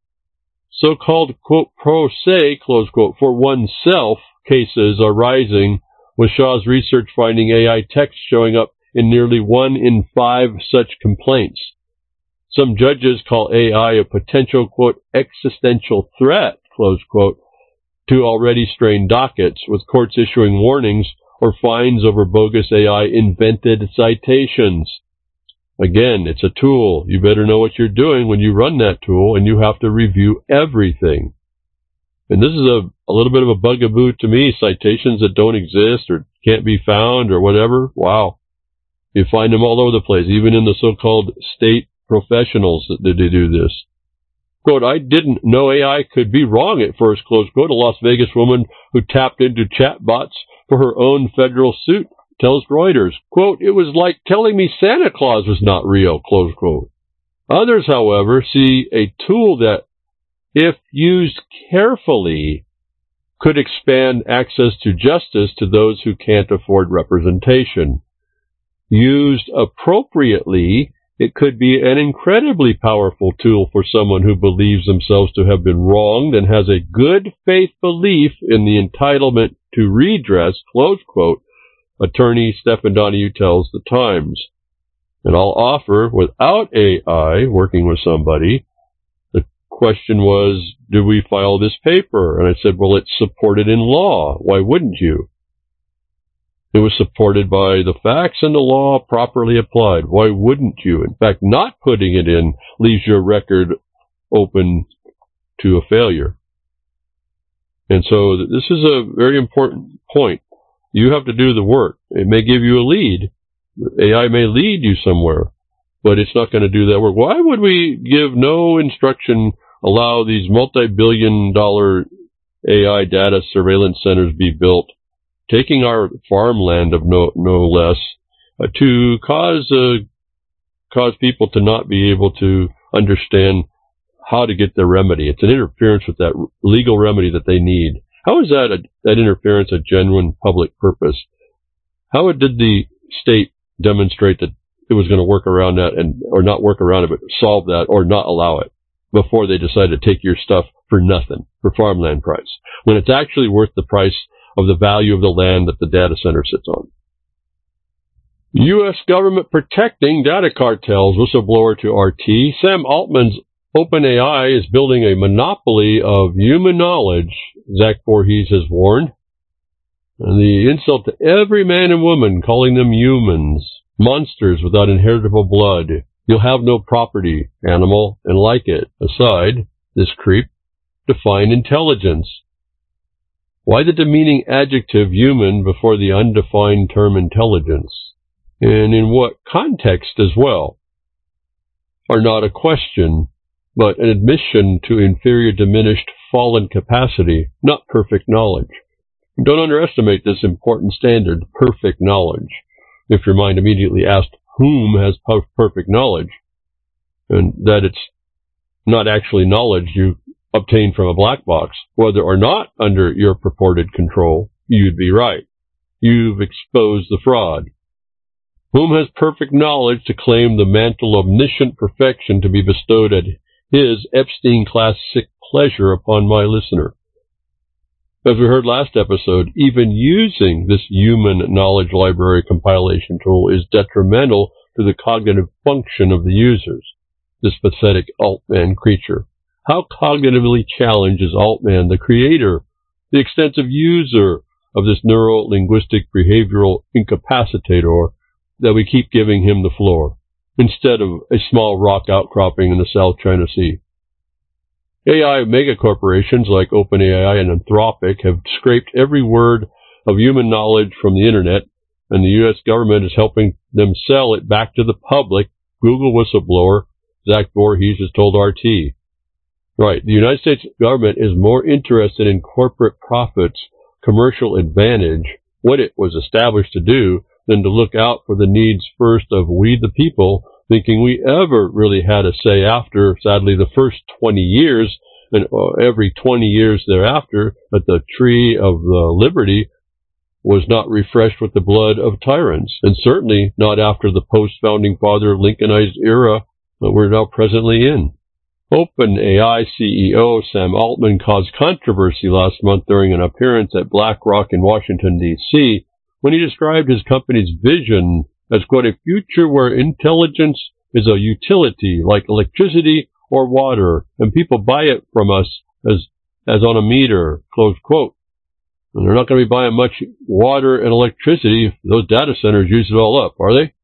So-called, quote, pro se, close quote, for oneself cases are rising, with Shaw's research finding A I text showing up in nearly one in five such complaints. Some judges call A I a potential, quote, existential threat, close quote, to already strained dockets, with courts issuing warnings or fines over bogus A I-invented citations. Again, it's a tool. You better know what you're doing when you run that tool, and you have to review everything. And this is a, a little bit of a bugaboo to me, citations that don't exist or can't be found or whatever. Wow. You find them all over the place, even in the so-called state professionals that, that do this. Quote, I didn't know A I could be wrong at first, close quote. A Las Vegas woman who tapped into chatbots for her own federal suit tells Reuters, quote, it was like telling me Santa Claus was not real, close quote. Others, however, see a tool that, if used carefully, could expand access to justice to those who can't afford representation. Used appropriately, it could be an incredibly powerful tool for someone who believes themselves to have been wronged and has a good faith belief in the entitlement to redress, close quote, attorney Stephen Donahue tells the Times. And I'll offer, without A I working with somebody, the question was, do we file this paper? And I said, well, it's supported in law. Why wouldn't you? It was supported by the facts and the law properly applied. Why wouldn't you? In fact, not putting it in leaves your record open to a failure. And so this is a very important point. You have to do the work. It may give you a lead. A I may lead you somewhere, but it's not going to do that work. Why would we give no instruction, allow these multi-billion dollar A I data surveillance centers be built, taking our farmland of no no less, uh, to cause uh, cause people to not be able to understand how to get their remedy? It's an interference with that legal remedy that they need. How is that a, that interference a genuine public purpose? How did the state demonstrate that it was going to work around that, and or not work around it, but solve that or not allow it before they decided to take your stuff for nothing, for farmland price, when it's actually worth the price of the value of the land that the data center sits on? U S government protecting data cartels. Whistleblower to R T. Sam Altman's OpenAI is building a monopoly of human knowledge, Zach Voorhees has warned. And the insult to every man and woman, calling them humans, monsters without inheritable blood. You'll have no property, animal, and like it. Aside, this creep, define intelligence. Why the demeaning adjective human before the undefined term intelligence? And in what context as well? Are not a question, but an admission to inferior, diminished, fallen capacity, not perfect knowledge. Don't underestimate this important standard, perfect knowledge. If your mind immediately asked whom has perfect knowledge, and that it's not actually knowledge you obtained from a black box, whether or not under your purported control, you'd be right. You've exposed the fraud. Whom has perfect knowledge to claim the mantle of omniscient perfection to be bestowed at his Epstein-class sick pleasure upon my listener? As we heard last episode, even using this human knowledge library compilation tool is detrimental to the cognitive function of the users, this pathetic Altman creature. How cognitively challenged is Altman, the creator, the extensive user of this neuro-linguistic behavioral incapacitator, that we keep giving him the floor, instead of a small rock outcropping in the South China Sea? A I megacorporations like OpenAI and Anthropic have scraped every word of human knowledge from the internet, and the U S government is helping them sell it back to the public. Google whistleblower Zach Voorhees has told R T. Right, the United States government is more interested in corporate profits, commercial advantage, what it was established to do, than to look out for the needs first of we the people, thinking we ever really had a say after, sadly, the first twenty years, and every twenty years thereafter, that the tree of the liberty was not refreshed with the blood of tyrants, and certainly not after the post-founding father Lincolnized era that we're now presently in. OpenAI C E O Sam Altman caused controversy last month during an appearance at BlackRock in Washington, D C, when he described his company's vision as, quote, a future where intelligence is a utility like electricity or water, and people buy it from us as as on a meter, close quote. And they're not going to be buying much water and electricity if those data centers use it all up, are they?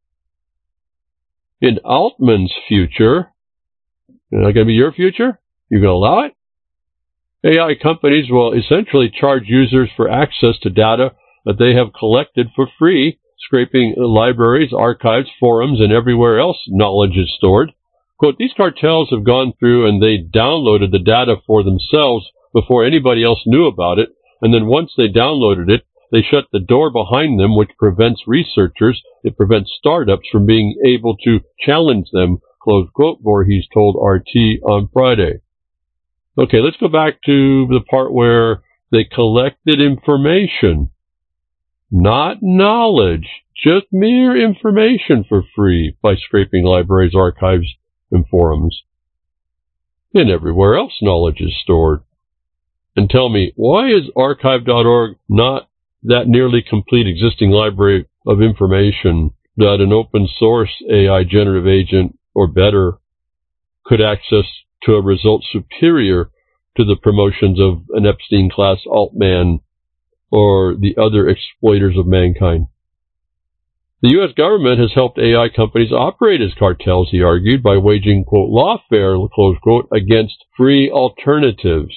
In Altman's future, is that going to be your future? You going to allow it? A I companies will essentially charge users for access to data that they have collected for free, scraping libraries, archives, forums, and everywhere else knowledge is stored. Quote, these cartels have gone through and they downloaded the data for themselves before anybody else knew about it, and then once they downloaded it, they shut the door behind them, which prevents researchers, it prevents startups from being able to challenge them, close quote, Voorhees told R T on Friday. Okay, let's go back to the part where they collected information. Not knowledge, just mere information for free by scraping libraries, archives, and forums. And everywhere else knowledge is stored. And tell me, why is archive dot org not that nearly complete existing library of information that an open source A I generative agent or better could access to a result superior to the promotions of an Epstein-class Altman or the other exploiters of mankind? The U S government has helped A I companies operate as cartels, he argued, by waging, quote, lawfare, close quote, against free alternatives.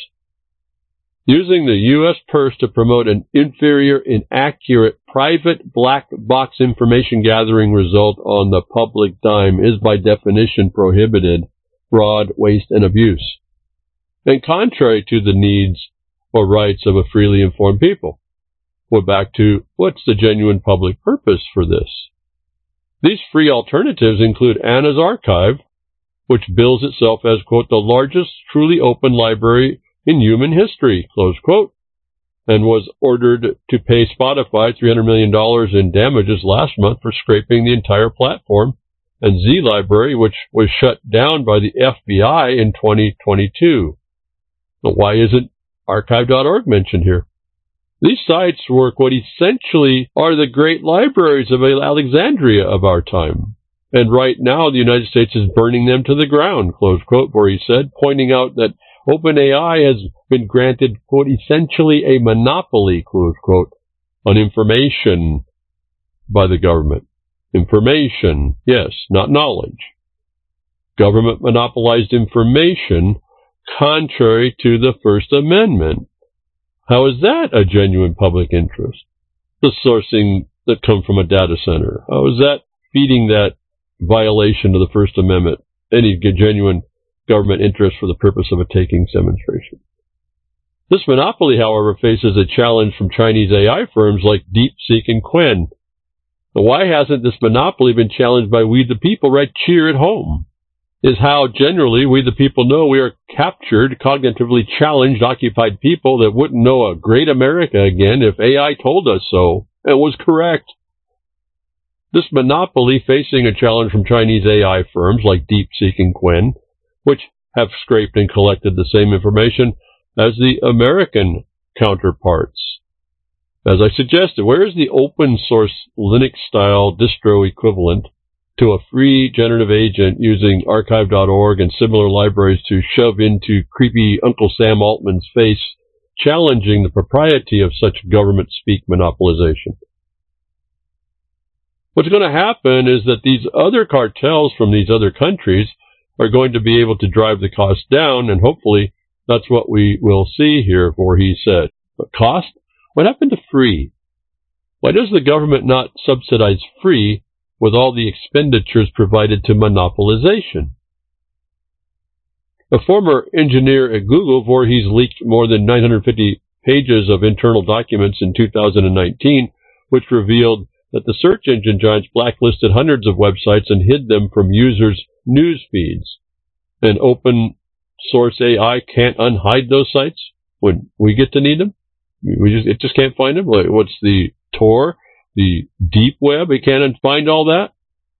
Using the U S purse to promote an inferior, inaccurate, private black box information gathering result on the public dime is by definition prohibited, fraud, waste, and abuse, and contrary to the needs or rights of a freely informed people. We're back to, what's the genuine public purpose for this? These free alternatives include Anna's Archive, which bills itself as, quote, the largest truly open library in human history, close quote, and was ordered to pay Spotify three hundred million dollars in damages last month for scraping the entire platform, and Z Library, which was shut down by the F B I in twenty twenty-two. But why isn't archive dot org mentioned here? These sites work what essentially are the great libraries of Alexandria of our time. And right now the United States is burning them to the ground, close quote, Voorhees said, pointing out that OpenAI has been granted, quote, essentially a monopoly, close quote, on information by the government. Information, yes, not knowledge. Government monopolized information contrary to the First Amendment. How is that a genuine public interest? The sourcing that comes from a data center. How is that feeding that violation of the First Amendment? Any genuine government interest for the purpose of a takings demonstration. This monopoly, however, faces a challenge from Chinese A I firms like DeepSeek and Qwen. But why hasn't this monopoly been challenged by we the people right here at home? Is how generally we the people know we are captured, cognitively challenged, occupied people that wouldn't know a great America again if A I told us so and was correct. This monopoly facing a challenge from Chinese A I firms like DeepSeek and Qwen, which have scraped and collected the same information as the American counterparts. As I suggested, where is the open source Linux-style distro equivalent to a free generative agent using archive dot org and similar libraries to shove into creepy Uncle Sam Altman's face, challenging the propriety of such government-speak monopolization? What's going to happen is that these other cartels from these other countries are going to be able to drive the cost down, and hopefully that's what we will see here, for he said. But cost? What happened to free? Why does the government not subsidize free with all the expenditures provided to monopolization? A former engineer at Google, Voorhees, leaked more than nine hundred fifty pages of internal documents in two thousand nineteen, which revealed that the search engine giants blacklisted hundreds of websites and hid them from users' news feeds. And open source A I can't unhide those sites when we get to need them? We just, it just can't find them? Like, what's the Tor? The deep web? It can't find all that?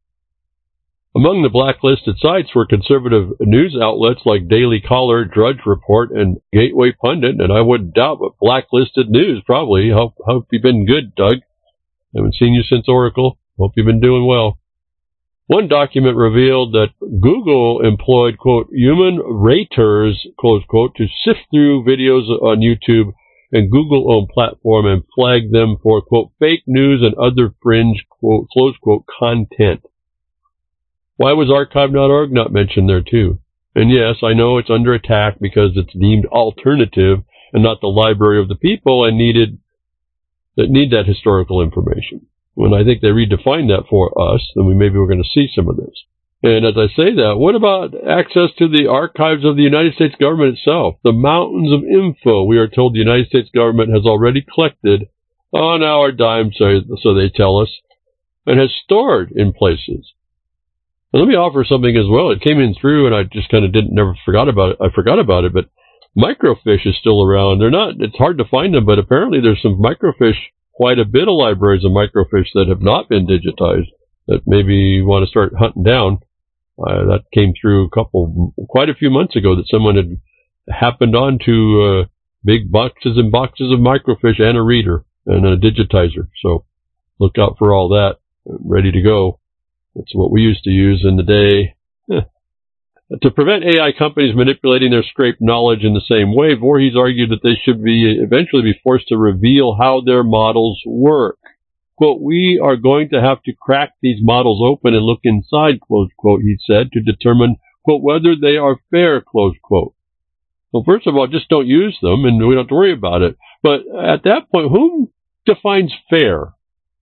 Among the blacklisted sites were conservative news outlets like Daily Caller, Drudge Report, and Gateway Pundit, and I wouldn't doubt, but blacklisted news probably. Hope, hope you've been good, Doug. Haven't seen you since Oracle. Hope you've been doing well. One document revealed that Google employed, quote, human raters, close quote, to sift through videos on YouTube and Google-owned platform and flag them for, quote, fake news and other fringe, quote, close quote, content. Why was archive dot org not mentioned there, too? And yes, I know it's under attack because it's deemed alternative and not the library of the people and needed that need that historical information. When I think they redefined that for us, then we maybe we're going to see some of this. And as I say that, what about access to the archives of the United States government itself? The mountains of info we are told the United States government has already collected on our dime, so, so they tell us, and has stored in places. And let me offer something as well. It came in through, and I just kind of didn't, never forgot about it. I forgot about it, but microfiche is still around. They're not, it's hard to find them, but apparently there's some microfiche, quite a bit of libraries of microfiche that have not been digitized that maybe you want to start hunting down. Uh, that came through a couple, quite a few months ago that someone had happened on to uh, big boxes and boxes of microfiche and a reader and a digitizer. So look out for all that. Ready to go. That's what we used to use in the day. Eh. To prevent A I companies manipulating their scraped knowledge in the same way, Voorhees argued that they should be eventually be forced to reveal how their models work. quote, we are going to have to crack these models open and look inside, close quote, he said, to determine, quote, whether they are fair, close quote. Well, first of all, just don't use them and we don't have to worry about it. But at that point, whom defines fair?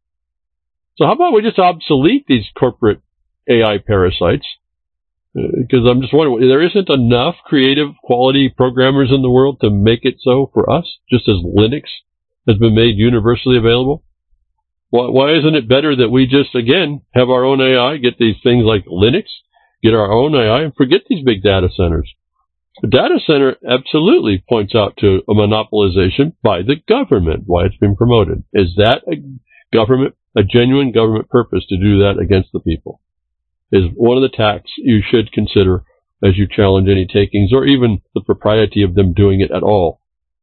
So how about we just obsolete these corporate A I parasites? Because uh, I'm just wondering, there isn't enough creative quality programmers in the world to make it so for us, just as Linux has been made universally available? Why, why isn't it better that we just, again, have our own A I, get these things like Linux, get our own A I, and forget these big data centers? The data center absolutely points out to a monopolization by the government, why it's been promoted. Is that a government, a genuine government purpose to do that against the people? Is one of the tacks you should consider as you challenge any takings or even the propriety of them doing it at all.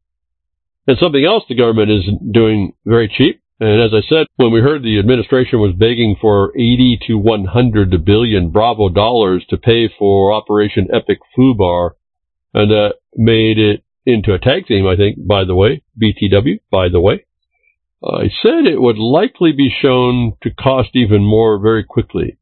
And something else the government is doing very cheap. And as I said, when we heard the administration was begging for eighty to one hundred billion Bravo dollars to pay for Operation Epic Fubar, and that uh, made it into a tag team, I think, by the way, B T W, by the way. I said it would likely be shown to cost even more very quickly.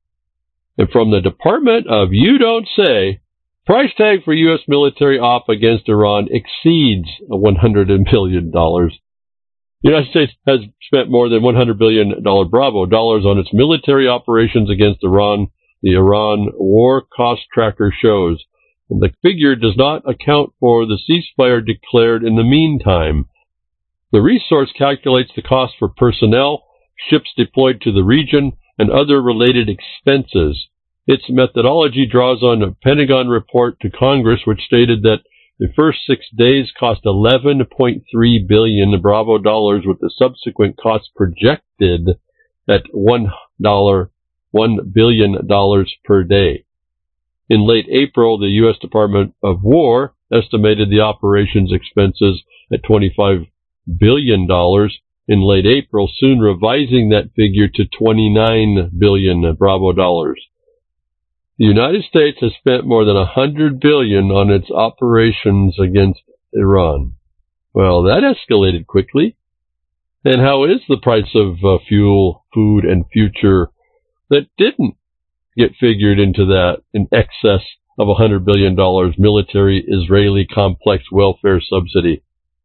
And from the Department of You Don't Say, price tag for U S military op against Iran exceeds one hundred billion dollars. The United States has spent more than one hundred billion dollars Bravo dollars on its military operations against Iran, the Iran War Cost Tracker shows. And the figure does not account for the ceasefire declared in the meantime. The resource calculates the cost for personnel, ships deployed to the region, and other related expenses. Its methodology draws on a Pentagon report to Congress, which stated that the first six days cost eleven point three billion Bravo dollars, with the subsequent costs projected at one dollar, one billion dollars per day. In late April, the U S Department of War estimated the operations expenses at twenty-five billion dollars in late April, soon revising that figure to twenty-nine billion Bravo dollars. The United States has spent more than one hundred billion dollars on its operations against Iran. Well, that escalated quickly. And how is the price of uh, fuel, food, and future that didn't get figured into that in excess of one hundred billion dollars military Israeli complex welfare subsidy?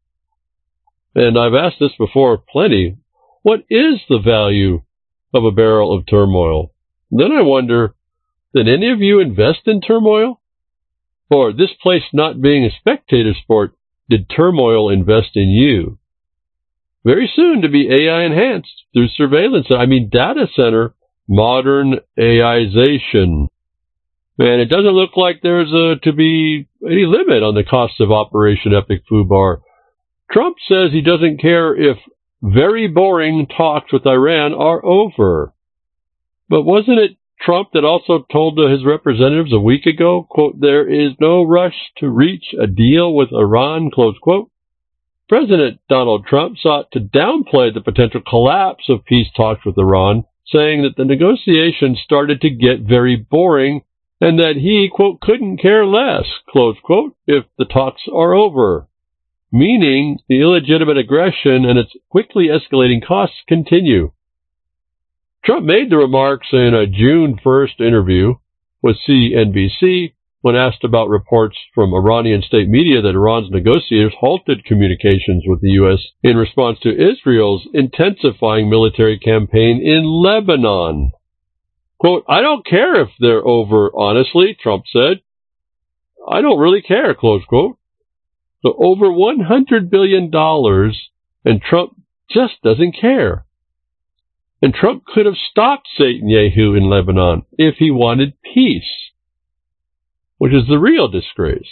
And I've asked this before plenty. What is the value of a barrel of turmoil? Then I wonder, did any of you invest in turmoil? Or, this place not being a spectator sport, did turmoil invest in you? Very soon to be A I enhanced through surveillance. I mean, data center modern AIzation. Man, it doesn't look like there's a, to be any limit on the cost of Operation Epic Fubar. Trump says he doesn't care if very boring talks with Iran are over. But wasn't it Trump that also told his representatives a week ago, quote, there is no rush to reach a deal with Iran, close quote? President Donald Trump sought to downplay the potential collapse of peace talks with Iran, saying that the negotiations started to get very boring and that he, quote, couldn't care less, close quote, if the talks are over. Meaning the illegitimate aggression and its quickly escalating costs continue. Trump made the remarks in a June first interview with C N B C when asked about reports from Iranian state media that Iran's negotiators halted communications with the U S in response to Israel's intensifying military campaign in Lebanon. Quote, I don't care if they're over, honestly, Trump said. I don't really care, close quote. So over one hundred billion dollars, and Trump just doesn't care. And Trump could have stopped Netanyahu in Lebanon if he wanted peace, which is the real disgrace.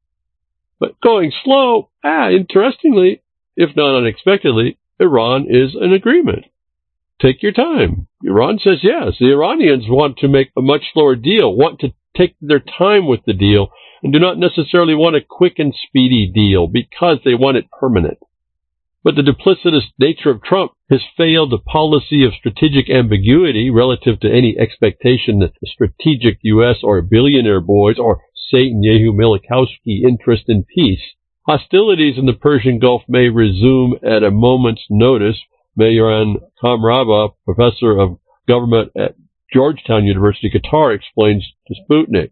But going slow, ah, interestingly, if not unexpectedly, Iran is in agreement. Take your time. Iran says yes. The Iranians want to make a much slower deal, want to take their time with the deal, and do not necessarily want a quick and speedy deal because they want it permanent. But the duplicitous nature of Trump, his failed policy of strategic ambiguity relative to any expectation that the strategic U S or billionaire boys or Netanyahu Milikowski interest in peace, hostilities in the Persian Gulf may resume at a moment's notice, Mehran Kamrava, professor of government at Georgetown University, Qatar, explains to Sputnik.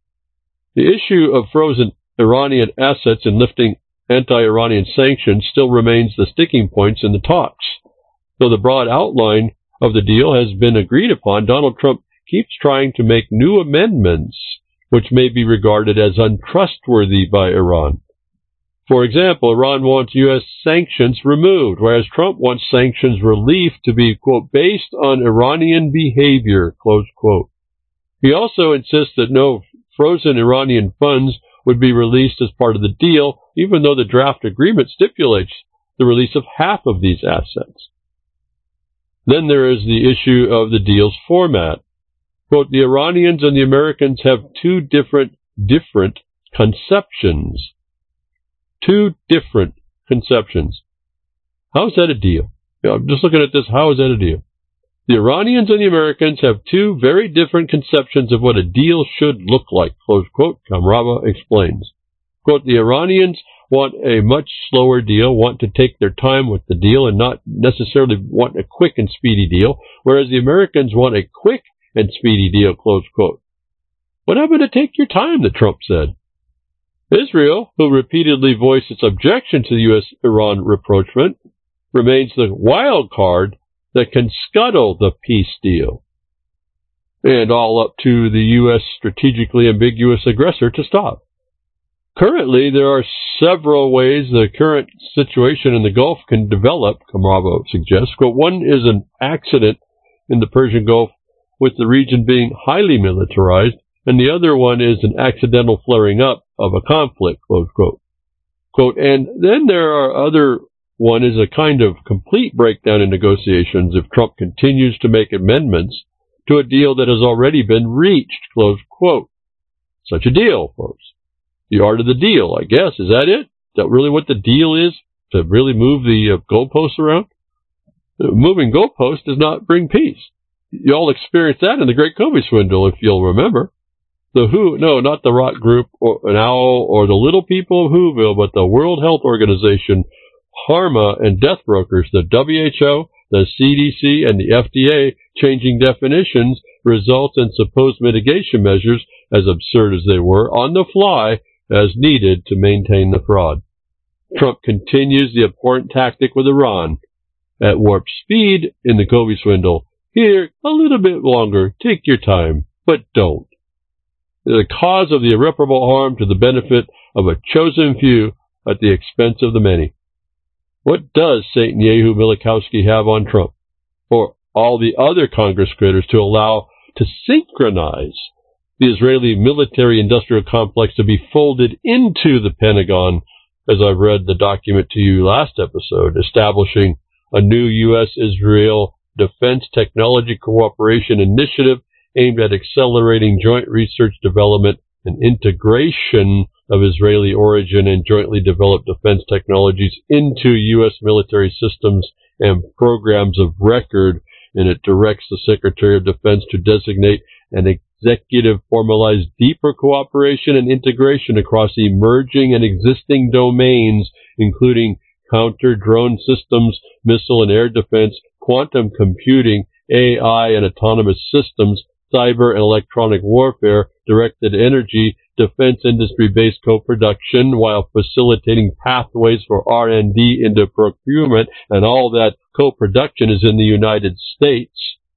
The issue of frozen Iranian assets and lifting anti-Iranian sanctions still remains the sticking points in the talks. Though the broad outline of the deal has been agreed upon, Donald Trump keeps trying to make new amendments which may be regarded as untrustworthy by Iran. For example, Iran wants U S sanctions removed, whereas Trump wants sanctions relief to be, quote, based on Iranian behavior, close quote. He also insists that no frozen Iranian funds would be released as part of the deal, even though the draft agreement stipulates the release of half of these assets. Then there is the issue of the deal's format. Quote, the Iranians and the Americans have two different, different conceptions. Two different conceptions. How is that a deal? I'm just looking at this. How is that a deal? The Iranians and the Americans have two very different conceptions of what a deal should look like, close quote, Kamrava explains. Quote, the Iranians want a much slower deal, want to take their time with the deal and not necessarily want a quick and speedy deal, whereas the Americans want a quick and speedy deal, close quote. What happened to take your time, the Trump said. Israel, who repeatedly voiced its objection to the U S Iran rapprochement, remains the wild card that can scuttle the peace deal. And all up to the U S strategically ambiguous aggressor to stop. Currently, there are several ways the current situation in the Gulf can develop, Kamrava suggests. But one is an accident in the Persian Gulf with the region being highly militarized, and the other one is an accidental flaring up of a conflict, close quote. Quote, and then there are other one is a kind of complete breakdown in negotiations if Trump continues to make amendments to a deal that has already been reached, close quote. Such a deal, folks. The art of the deal, I guess. Is that it? Is that really what the deal is? To really move the uh, goalposts around? Uh, moving goalposts does not bring peace. You all experienced that in the Great Kobe Swindle, if you'll remember. The W H O, no, not the rock group or an owl or the little people of Whoville, but the World Health Organization, HARMA, and death brokers, the W H O, the C D C, and the F D A changing definitions results in supposed mitigation measures, as absurd as they were, on the fly as needed to maintain the fraud. Trump continues the abhorrent tactic with Iran. At warp speed in the Kobe Swindle. Here, a little bit longer. Take your time, but don't. The cause of the irreparable harm to the benefit of a chosen few at the expense of the many. What does Satan Yehu Milikowski have on Trump or all the other Congress critters to allow to synchronize the Israeli military-industrial complex to be folded into the Pentagon, as I've read the document to you last episode, establishing a new U S Israel Defense Technology Cooperation Initiative aimed at accelerating joint research development and integration of Israeli origin and jointly developed defense technologies into U S military systems and programs of record, and it directs the Secretary of Defense to designate an executive formalized deeper cooperation and integration across emerging and existing domains, including counter-drone systems, missile and air defense, quantum computing, A I and autonomous systems, cyber and electronic warfare, directed energy, defense industry-based co-production, while facilitating pathways for R and D into procurement, and all that co-production is in the United States.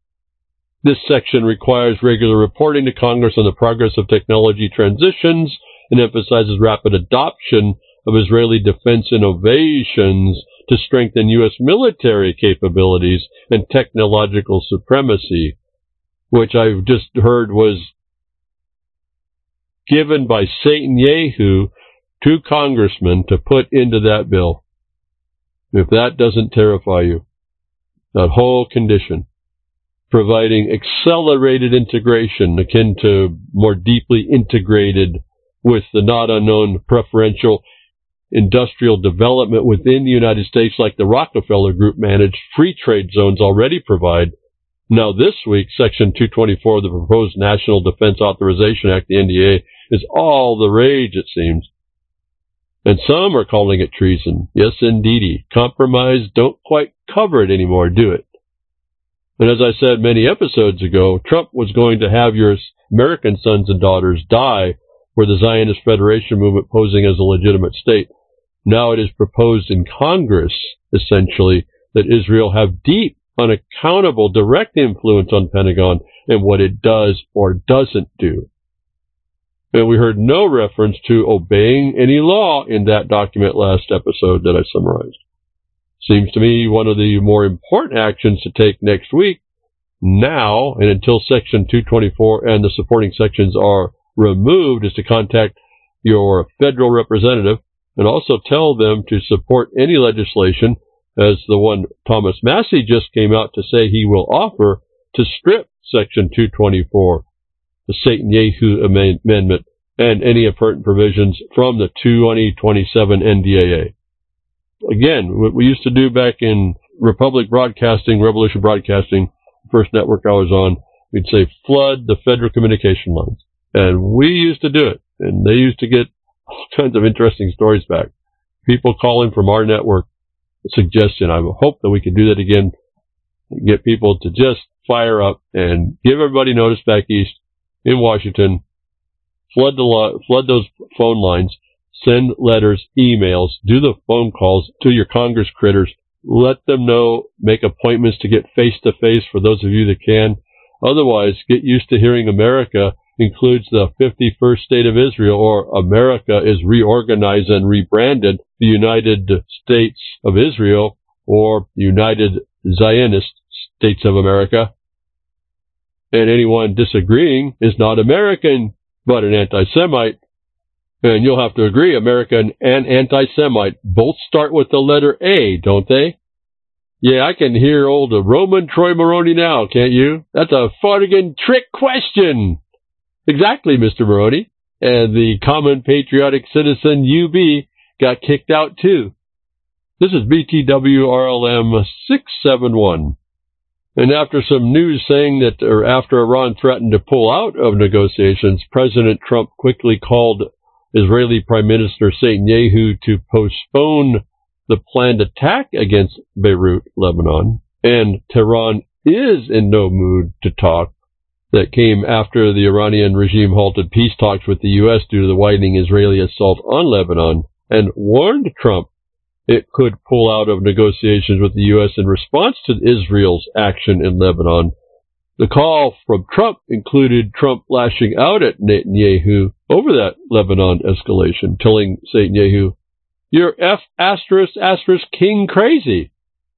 This section requires regular reporting to Congress on the progress of technology transitions and emphasizes rapid adoption of Israeli defense innovations to strengthen U S military capabilities and technological supremacy, which I've just heard was given by Satan Yehu to congressmen to put into that bill. If that doesn't terrify you, that whole condition, providing accelerated integration akin to more deeply integrated with the not unknown preferential industrial development within the United States like the Rockefeller Group managed free trade zones already provide. Now this week, Section two twenty-four of the proposed National Defense Authorization Act, the N D A, is all the rage, it seems. And some are calling it treason. Yes, indeedy. Compromise don't quite cover it anymore, do it? And as I said many episodes ago, Trump was going to have your American sons and daughters die for the Zionist Federation movement posing as a legitimate state. Now it is proposed in Congress, essentially, that Israel have deep, unaccountable, direct influence on Pentagon and what it does or doesn't do. And we heard no reference to obeying any law in that document last episode that I summarized. Seems to me one of the more important actions to take next week, now and until Section two twenty-four and the supporting sections are removed, is to contact your federal representative and also tell them to support any legislation, as the one Thomas Massie just came out to say he will offer, to strip Section two twenty-four, the Satan-Yehu Amendment, and any pertinent provisions from the twenty twenty-seven N D A A. Again, what we used to do back in Republic Broadcasting, Revolution Broadcasting, first network I was on, we'd say flood the federal communication lines. And we used to do it. And they used to get all kinds of interesting stories back. People calling from our network, suggestion. I hope that we can do that again, get people to just fire up and give everybody notice back east in Washington, flood the lo- flood those phone lines, send letters, emails, do the phone calls to your Congress critters, let them know, make appointments to get face-to-face for those of you that can. Otherwise, get used to hearing America includes the fifty-first state of Israel, or America is reorganized and rebranded the United States of Israel, or United Zionist States of America. And anyone disagreeing is not American, but an anti-Semite. And you'll have to agree, American and anti-Semite both start with the letter A, don't they? Yeah, I can hear old Roman Troy Maroney now, can't you? That's a fartigan trick question. Exactly, Mister Maroney. And the common patriotic citizen U B got kicked out too. This is B T W R L M six seven one. And after some news saying that, or after Iran threatened to pull out of negotiations, President Trump quickly called Israeli Prime Minister Netanyahu to postpone the planned attack against Beirut, Lebanon. And Tehran is in no mood to talk. That came after the Iranian regime halted peace talks with the U S due to the widening Israeli assault on Lebanon, and warned Trump it could pull out of negotiations with the U S in response to Israel's action in Lebanon. The call from Trump included Trump lashing out at Netanyahu over that Lebanon escalation, telling Netanyahu, "You're F asterisk asterisk king crazy."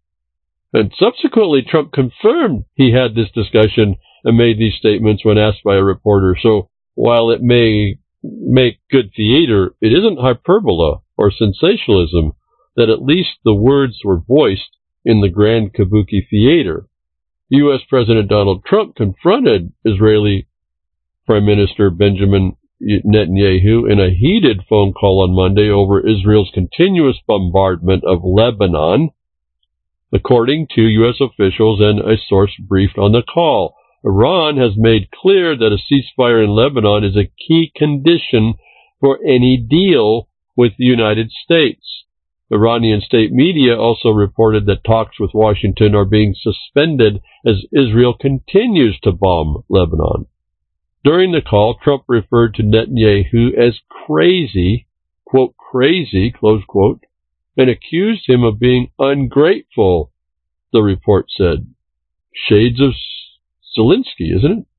And subsequently, Trump confirmed he had this discussion and made these statements when asked by a reporter. So while it may make good theater, it isn't hyperbole or sensationalism, that at least the words were voiced in the grand kabuki theater. U S President Donald Trump confronted Israeli Prime Minister Benjamin Netanyahu in a heated phone call on Monday over Israel's continuous bombardment of Lebanon, according to U S officials and a source briefed on the call. Iran has made clear that a ceasefire in Lebanon is a key condition for any deal with the United States. Iranian state media also reported that talks with Washington are being suspended as Israel continues to bomb Lebanon. During the call, Trump referred to Netanyahu as crazy, quote, crazy, close quote, and accused him of being ungrateful, the report said. Shades of Zelensky, isn't it?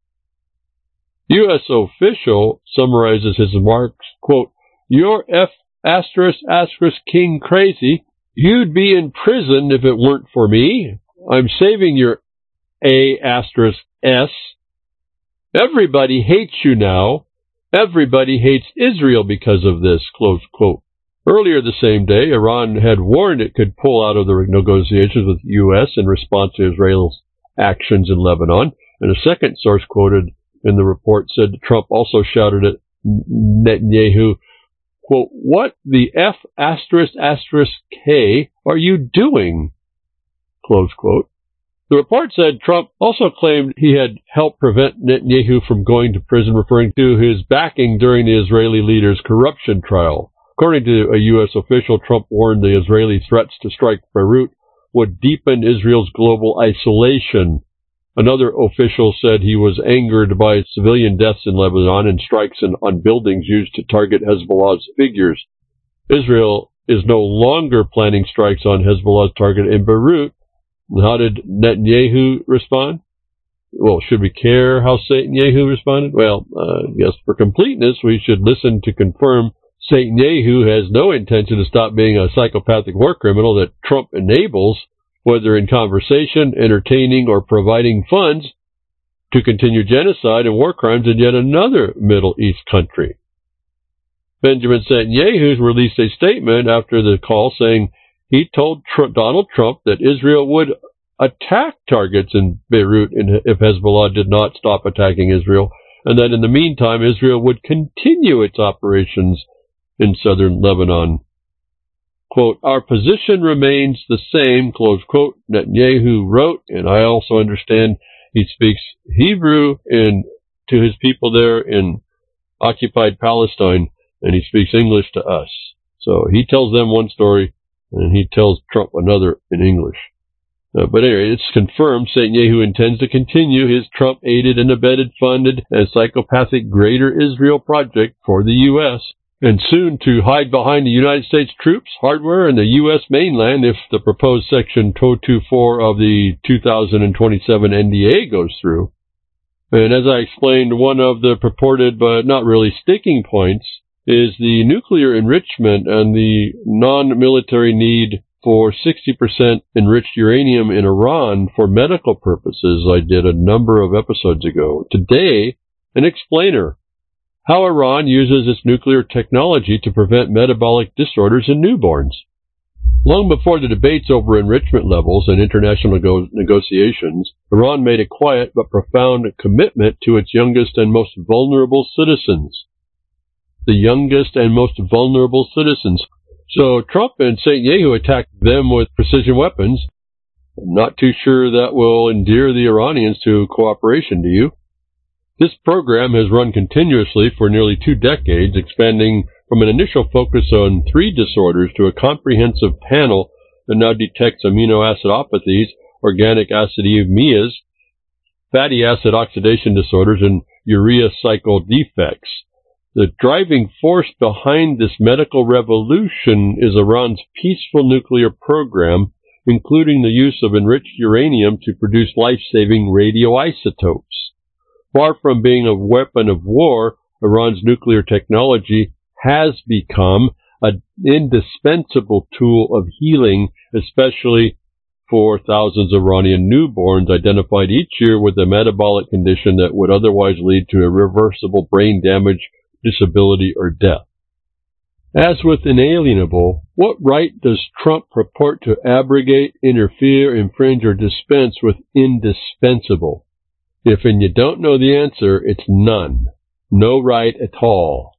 U S official summarizes his remarks, quote, "You're F asterisk asterisk king crazy. You'd be in prison if it weren't for me. I'm saving your A asterisk S. Everybody hates you now. Everybody hates Israel because of this," close quote. Earlier the same day, Iran had warned it could pull out of the negotiations with the U S in response to Israel's actions in Lebanon. And a second source quoted in the report said that Trump also shouted at Netanyahu, quote, "What the F asterisk asterisk K are you doing?" Close quote. The report said Trump also claimed he had helped prevent Netanyahu from going to prison, referring to his backing during the Israeli leader's corruption trial. According to a U S official, Trump warned the Israeli threats to strike Beirut would deepen Israel's global isolation. Another official said he was angered by civilian deaths in Lebanon and strikes on buildings used to target Hezbollah's figures. Israel is no longer planning strikes on Hezbollah's target in Beirut. How did Netanyahu respond? Well, should we care how Netanyahu responded? Well, uh, yes, for completeness, we should listen to confirm Netanyahu has no intention to stop being a psychopathic war criminal that Trump enables, whether in conversation, entertaining, or providing funds to continue genocide and war crimes in yet another Middle East country. Benjamin Netanyahu released a statement after the call saying he told Trump, Donald Trump that Israel would attack targets in Beirut if Hezbollah did not stop attacking Israel, and that in the meantime Israel would continue its operations in southern Lebanon. Quote, our position remains the same, close quote, Netanyahu wrote, and I also understand he speaks Hebrew in, to his people there in occupied Palestine, and he speaks English to us. So he tells them one story, and he tells Trump another in English. Uh, but anyway, it's confirmed Netanyahu intends to continue his Trump-aided and abetted, funded, and psychopathic Greater Israel project for the U S, and soon to hide behind the United States troops, hardware, and the U S mainland if the proposed Section two twenty-four of the two thousand twenty-seven N D A goes through. And as I explained, one of the purported but not really sticking points is the nuclear enrichment and the non-military need for sixty percent enriched uranium in Iran for medical purposes. I did a number of episodes ago. Today, an explainer. How Iran uses its nuclear technology to prevent metabolic disorders in newborns. Long before the debates over enrichment levels and international nego- negotiations, Iran made a quiet but profound commitment to its youngest and most vulnerable citizens. The youngest and most vulnerable citizens. So Trump and Netanyahu attacked them with precision weapons. I'm not too sure that will endear the Iranians to cooperation, do you? This program has run continuously for nearly two decades, expanding from an initial focus on three disorders to a comprehensive panel that now detects amino acidopathies, organic acidemias, fatty acid oxidation disorders, and urea cycle defects. The driving force behind this medical revolution is Iran's peaceful nuclear program, including the use of enriched uranium to produce life-saving radioisotopes. Far from being a weapon of war, Iran's nuclear technology has become an indispensable tool of healing, especially for thousands of Iranian newborns identified each year with a metabolic condition that would otherwise lead to irreversible brain damage, disability, or death. As with inalienable, what right does Trump purport to abrogate, interfere, infringe, or dispense with indispensable? If and you don't know the answer, it's none. No right at all.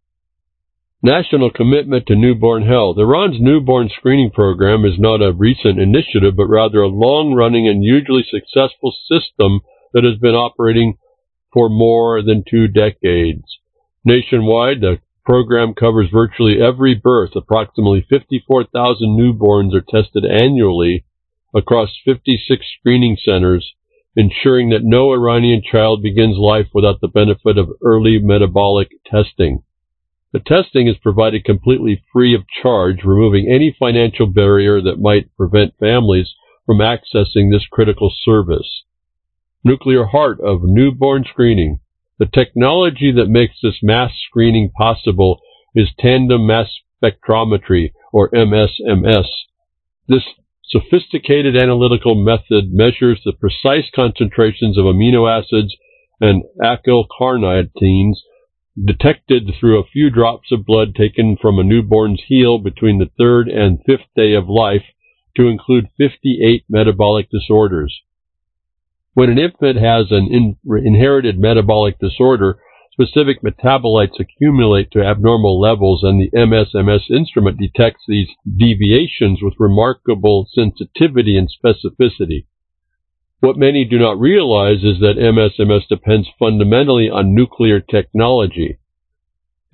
National commitment to newborn health. Iran's newborn screening program is not a recent initiative, but rather a long-running and hugely successful system that has been operating for more than two decades. Nationwide, the program covers virtually every birth. Approximately fifty-four thousand newborns are tested annually across fifty-six screening centers, ensuring that no Iranian child begins life without the benefit of early metabolic testing. The testing is provided completely free of charge, removing any financial barrier that might prevent families from accessing this critical service. Nuclear heart of newborn screening. The technology that makes this mass screening possible is tandem mass spectrometry, or M S M S. This sophisticated analytical method measures the precise concentrations of amino acids and acylcarnitines detected through a few drops of blood taken from a newborn's heel between the third and fifth day of life to include fifty-eight metabolic disorders. When an infant has an in- inherited metabolic disorder, specific metabolites accumulate to abnormal levels, and the M S M S instrument detects these deviations with remarkable sensitivity and specificity. What many do not realize is that M S M S depends fundamentally on nuclear technology.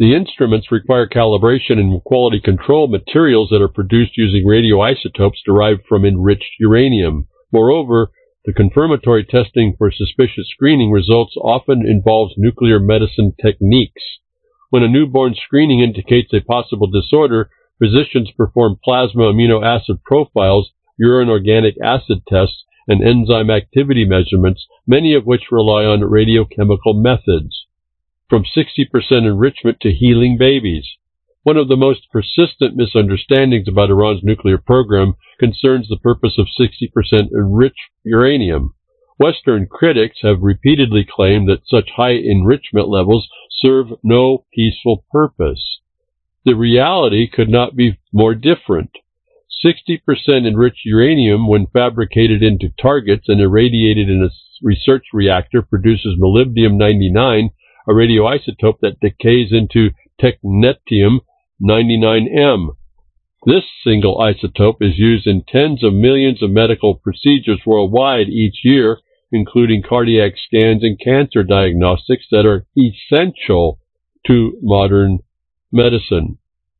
The instruments require calibration and quality control materials that are produced using radioisotopes derived from enriched uranium. Moreover, the confirmatory testing for suspicious screening results often involves nuclear medicine techniques. When a newborn screening indicates a possible disorder, physicians perform plasma amino acid profiles, urine organic acid tests, and enzyme activity measurements, many of which rely on radiochemical methods. From sixty percent enrichment to healing babies. One of the most persistent misunderstandings about Iran's nuclear program concerns the purpose of sixty percent enriched uranium. Western critics have repeatedly claimed that such high enrichment levels serve no peaceful purpose. The reality could not be more different. sixty percent enriched uranium, when fabricated into targets and irradiated in a research reactor, produces molybdenum ninety-nine, a radioisotope that decays into technetium ninety-nine M. This single isotope is used in tens of millions of medical procedures worldwide each year, including cardiac scans and cancer diagnostics that are essential to modern medicine.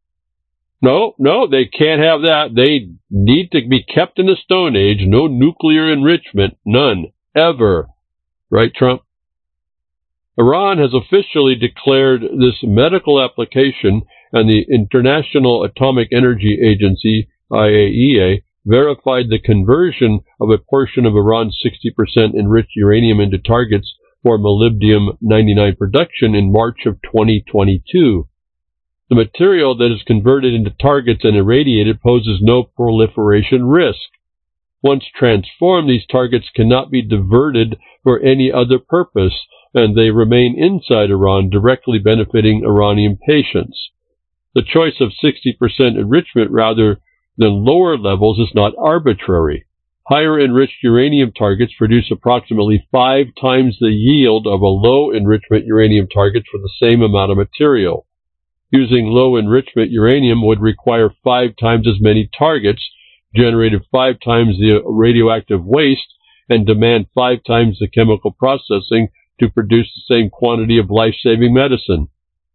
No, no, they can't have that. They need to be kept in the Stone Age. No nuclear enrichment. None. Ever. Right, Trump? Iran has officially declared this medical application, and the International Atomic Energy Agency, I A E A, verified the conversion of a portion of Iran's sixty percent enriched uranium into targets for molybdenum ninety-nine production in March of twenty twenty-two. The material that is converted into targets and irradiated poses no proliferation risk. Once transformed, these targets cannot be diverted for any other purpose, and they remain inside Iran, directly benefiting Iranian patients. The choice of sixty percent enrichment rather than lower levels is not arbitrary. Higher enriched uranium targets produce approximately five times the yield of a low enrichment uranium target for the same amount of material. Using low enrichment uranium would require five times as many targets, generated five times the radioactive waste, and demand five times the chemical processing to produce the same quantity of life-saving medicine.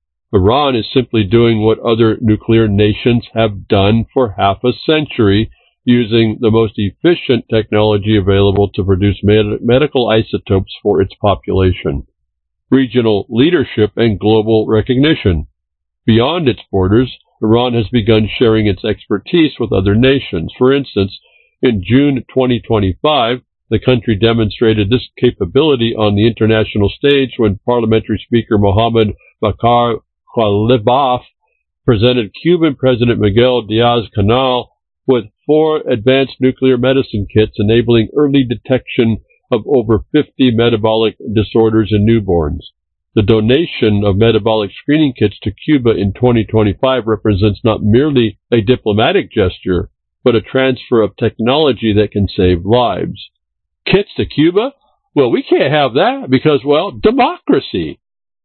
Iran is simply doing what other nuclear nations have done for half a century, using the most efficient technology available to produce med- medical isotopes for its population, regional leadership, and global recognition. Beyond its borders, Iran has begun sharing its expertise with other nations. For instance, in June twenty twenty-five, the country demonstrated this capability on the international stage when Parliamentary Speaker Mohammad Bakr Khalibaf presented Cuban President Miguel Diaz-Canel with four advanced nuclear medicine kits enabling early detection of over fifty metabolic disorders in newborns. The donation of metabolic screening kits to Cuba in twenty twenty-five represents not merely a diplomatic gesture, but a transfer of technology that can save lives. Kits to Cuba? Well, we can't have that because, well, democracy.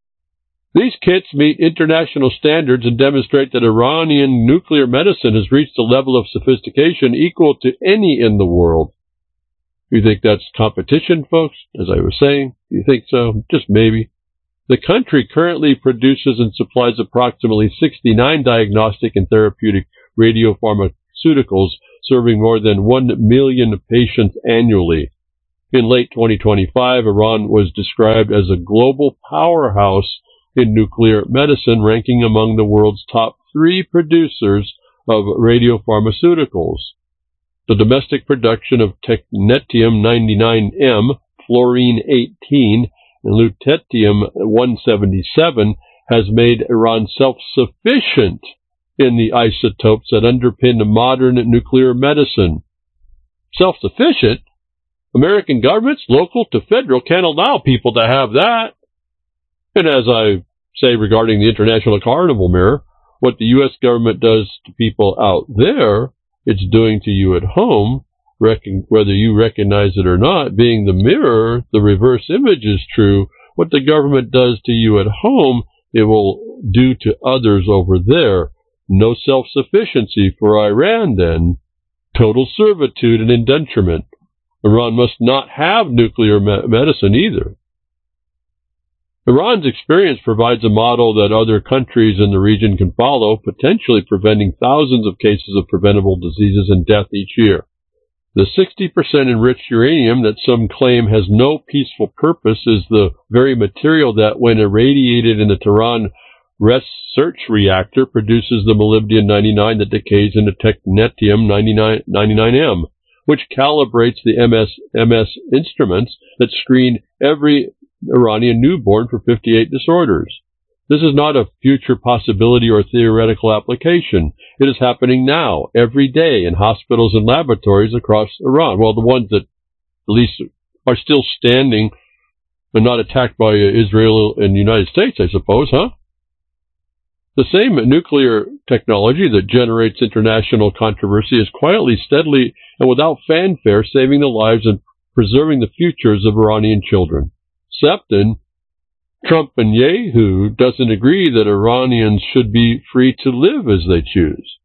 These kits meet international standards and demonstrate that Iranian nuclear medicine has reached a level of sophistication equal to any in the world. You think that's competition, folks? As I was saying, you think so? Just maybe. The country currently produces and supplies approximately sixty-nine diagnostic and therapeutic radiopharmaceuticals, serving more than one million patients annually. In late twenty twenty-five, Iran was described as a global powerhouse in nuclear medicine, ranking among the world's top three producers of radiopharmaceuticals. The domestic production of technetium ninety-nine M, fluorine eighteen, and lutetium one seventy-seven has made Iran self-sufficient in the isotopes that underpin modern nuclear medicine. Self-sufficient? American governments, local to federal, can't allow people to have that. And as I say regarding the International Carnival Mirror, what the U S government does to people out there, it's doing to you at home, reckon, whether you recognize it or not. Being the mirror, the reverse image is true. What the government does to you at home, it will do to others over there. No self-sufficiency for Iran, then. Total servitude and indenturement. Iran must not have nuclear me- medicine either. Iran's experience provides a model that other countries in the region can follow, potentially preventing thousands of cases of preventable diseases and death each year. The sixty percent enriched uranium that some claim has no peaceful purpose is the very material that, when irradiated in the Tehran research reactor, produces the molybdenum ninety-nine that decays into technetium ninety-nine M, which calibrates the M S M S instruments that screen every Iranian newborn for fifty-eight disorders. This is not a future possibility or theoretical application. It is happening now, every day, in hospitals and laboratories across Iran. Well, the ones that at least are still standing and not attacked by Israel and the United States, I suppose, huh? The same nuclear technology that generates international controversy is quietly, steadily, and without fanfare saving the lives and preserving the futures of Iranian children. Septon, Trump and Yehu doesn't agree that Iranians should be free to live as they choose.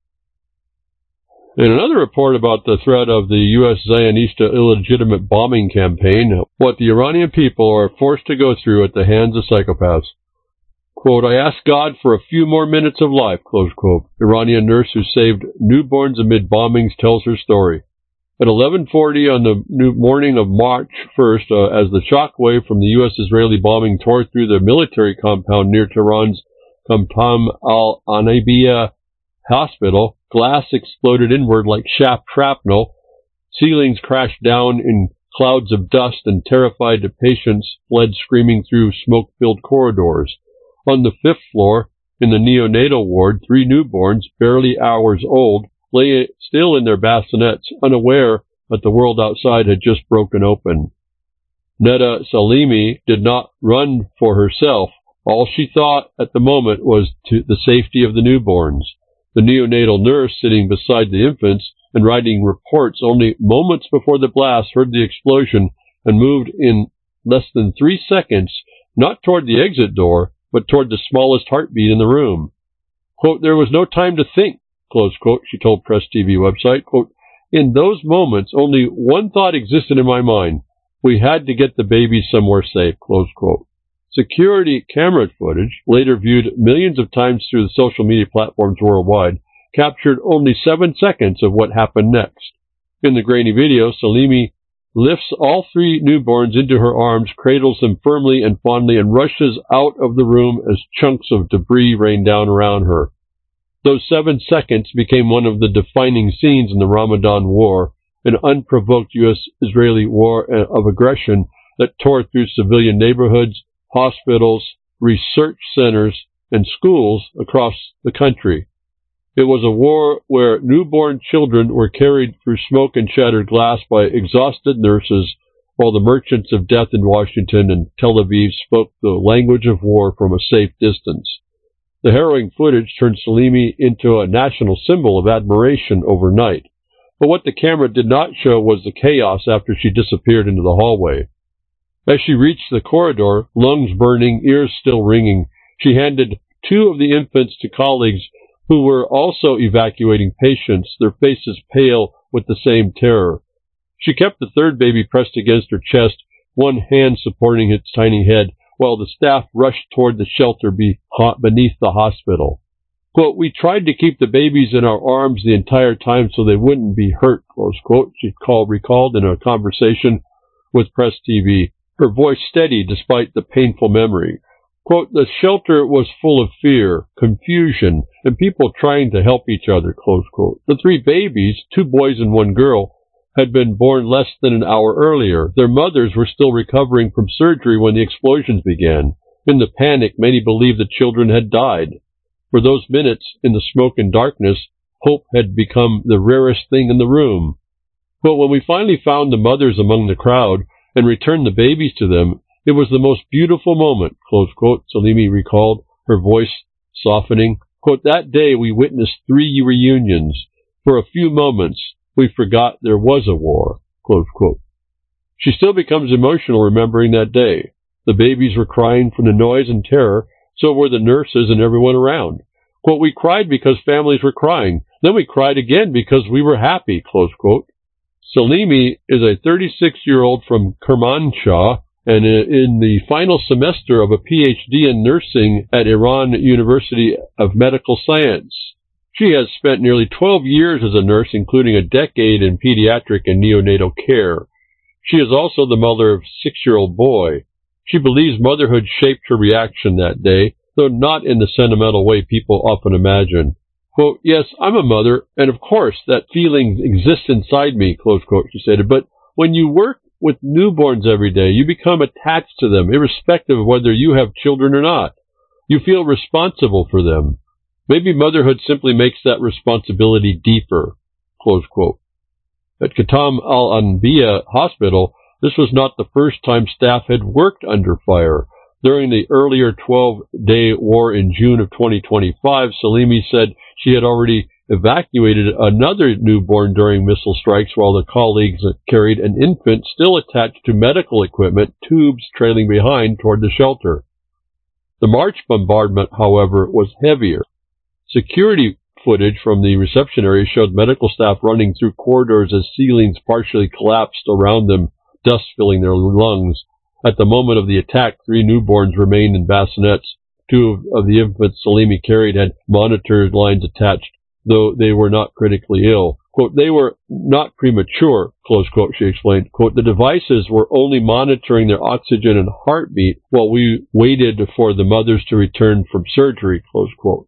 In another report about the threat of the U S Zionista illegitimate bombing campaign, what the Iranian people are forced to go through at the hands of psychopaths. Quote, I ask God for a few more minutes of life, close quote. Iranian nurse who saved newborns amid bombings tells her story. At eleven forty on the morning of March first, uh, as the shockwave from the U S-Israeli bombing tore through the military compound near Tehran's Kamtam al-Anabiya hospital, glass exploded inward like shaft shrapnel, ceilings crashed down in clouds of dust, and terrified patients fled screaming through smoke-filled corridors. On the fifth floor, in the neonatal ward, three newborns, barely hours old, lay still in their bassinets, unaware that the world outside had just broken open. Neda Salimi did not run for herself. All she thought at the moment was to the safety of the newborns. The neonatal nurse sitting beside the infants and writing reports only moments before the blast heard the explosion and moved in less than three seconds, not toward the exit door, but toward the smallest heartbeat in the room. Quote, there was no time to think, close quote, she told Press T V website. Quote, in those moments, only one thought existed in my mind. We had to get the baby somewhere safe, close quote. Security camera footage, later viewed millions of times through the social media platforms worldwide, captured only seven seconds of what happened next. In the grainy video, Salimi lifts all three newborns into her arms, cradles them firmly and fondly, and rushes out of the room as chunks of debris rain down around her. Those seven seconds became one of the defining scenes in the Ramadan War, an unprovoked U S-Israeli war of aggression that tore through civilian neighborhoods, hospitals, research centers, and schools across the country. It was a war where newborn children were carried through smoke and shattered glass by exhausted nurses, while the merchants of death in Washington and Tel Aviv spoke the language of war from a safe distance. The harrowing footage turned Salimi into a national symbol of admiration overnight. But what the camera did not show was the chaos after she disappeared into the hallway. As she reached the corridor, lungs burning, ears still ringing, she handed two of the infants to colleagues who were also evacuating patients, their faces pale with the same terror. She kept the third baby pressed against her chest, one hand supporting its tiny head, while the staff rushed toward the shelter beneath the hospital. Quote, we tried to keep the babies in our arms the entire time so they wouldn't be hurt, close quote, she called, recalled in a conversation with Press T V, her voice steady despite the painful memory. Quote, the shelter was full of fear, confusion, and people trying to help each other, close quote. The three babies, two boys and one girl, had been born less than an hour earlier. Their mothers were still recovering from surgery when the explosions began. In the panic, many believed the children had died. For those minutes, in the smoke and darkness, hope had become the rarest thing in the room. But when we finally found the mothers among the crowd and returned the babies to them, it was the most beautiful moment, close quote, Salimi recalled, her voice softening. Quote, that day we witnessed three reunions. For a few moments, we forgot there was a war, close quote. She still becomes emotional remembering that day. The babies were crying from the noise and terror, so were the nurses and everyone around. Quote, we cried because families were crying. Then we cried again because we were happy, close quote. Salimi is a thirty-six-year-old from Kermanshah and in the final semester of a P H D in nursing at Iran University of Medical Science. She has spent nearly twelve years as a nurse, including a decade in pediatric and neonatal care. She is also the mother of a six-year-old boy. She believes motherhood shaped her reaction that day, though not in the sentimental way people often imagine. Quote, yes, I'm a mother, and of course that feeling exists inside me, close quote, she said, but when you work with newborns every day, you become attached to them, irrespective of whether you have children or not. You feel responsible for them. Maybe motherhood simply makes that responsibility deeper, close quote. At Khatam al-Anbiya Hospital, this was not the first time staff had worked under fire. During the earlier twelve-day war in June of twenty twenty-five, Salimi said she had already evacuated another newborn during missile strikes while the colleagues carried an infant still attached to medical equipment, tubes trailing behind toward the shelter. The March bombardment, however, was heavier. Security footage from the reception area showed medical staff running through corridors as ceilings partially collapsed around them, dust filling their lungs. At the moment of the attack, three newborns remained in bassinets. Two of the infants Salimi carried had monitor lines attached, though they were not critically ill. Quote, they were not premature, close quote, she explained. Quote, the devices were only monitoring their oxygen and heartbeat while we waited for the mothers to return from surgery, close quote.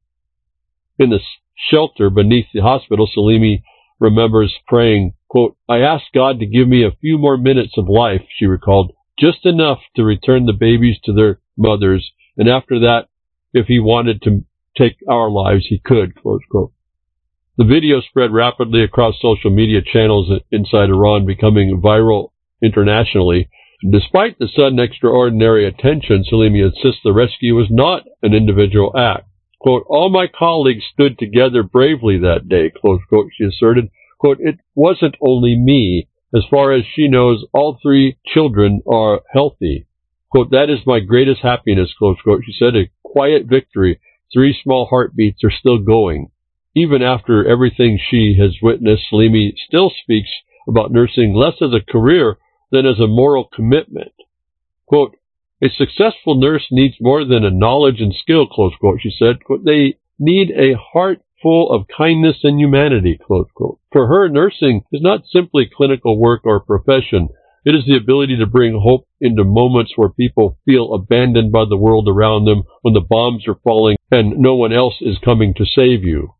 In the shelter beneath the hospital, Salimi remembers praying, quote, I asked God to give me a few more minutes of life, she recalled, just enough to return the babies to their mothers, and after that, if he wanted to take our lives, he could, close quote. The video spread rapidly across social media channels inside Iran, becoming viral internationally. Despite the sudden extraordinary attention, Salimi insists the rescue was not an individual act. Quote, all my colleagues stood together bravely that day, close quote, she asserted. Quote, it wasn't only me. As far as she knows, all three children are healthy. Quote, that is my greatest happiness, close quote. She said, a quiet victory. Three small heartbeats are still going. Even after everything she has witnessed, Salimi still speaks about nursing less as a career than as a moral commitment. Quote, a successful nurse needs more than a knowledge and skill, close quote, she said. Quote, they need a heart full of kindness and humanity, close quote. For her, nursing is not simply clinical work or profession. It is the ability to bring hope into moments where people feel abandoned by the world around them, when the bombs are falling and no one else is coming to save you.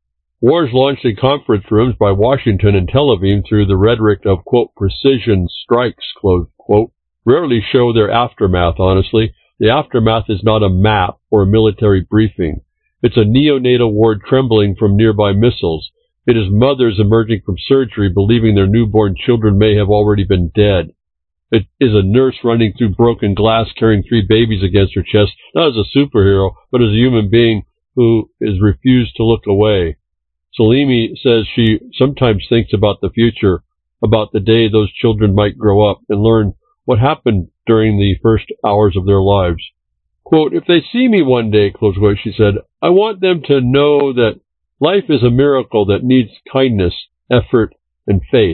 Wars launched in conference rooms by Washington and Tel Aviv through the rhetoric of, quote, precision strikes, close quote, rarely show their aftermath, honestly. The aftermath is not a map or a military briefing. It's a neonatal ward trembling from nearby missiles. It is mothers emerging from surgery believing their newborn children may have already been dead. It is a nurse running through broken glass carrying three babies against her chest, not as a superhero, but as a human being who is refused to look away. Salimi says she sometimes thinks about the future, about the day those children might grow up and learn what happened during the first hours of their lives. Quote, if they see me one day, close quote, she said, I want them to know that life is a miracle that needs kindness, effort, and faith.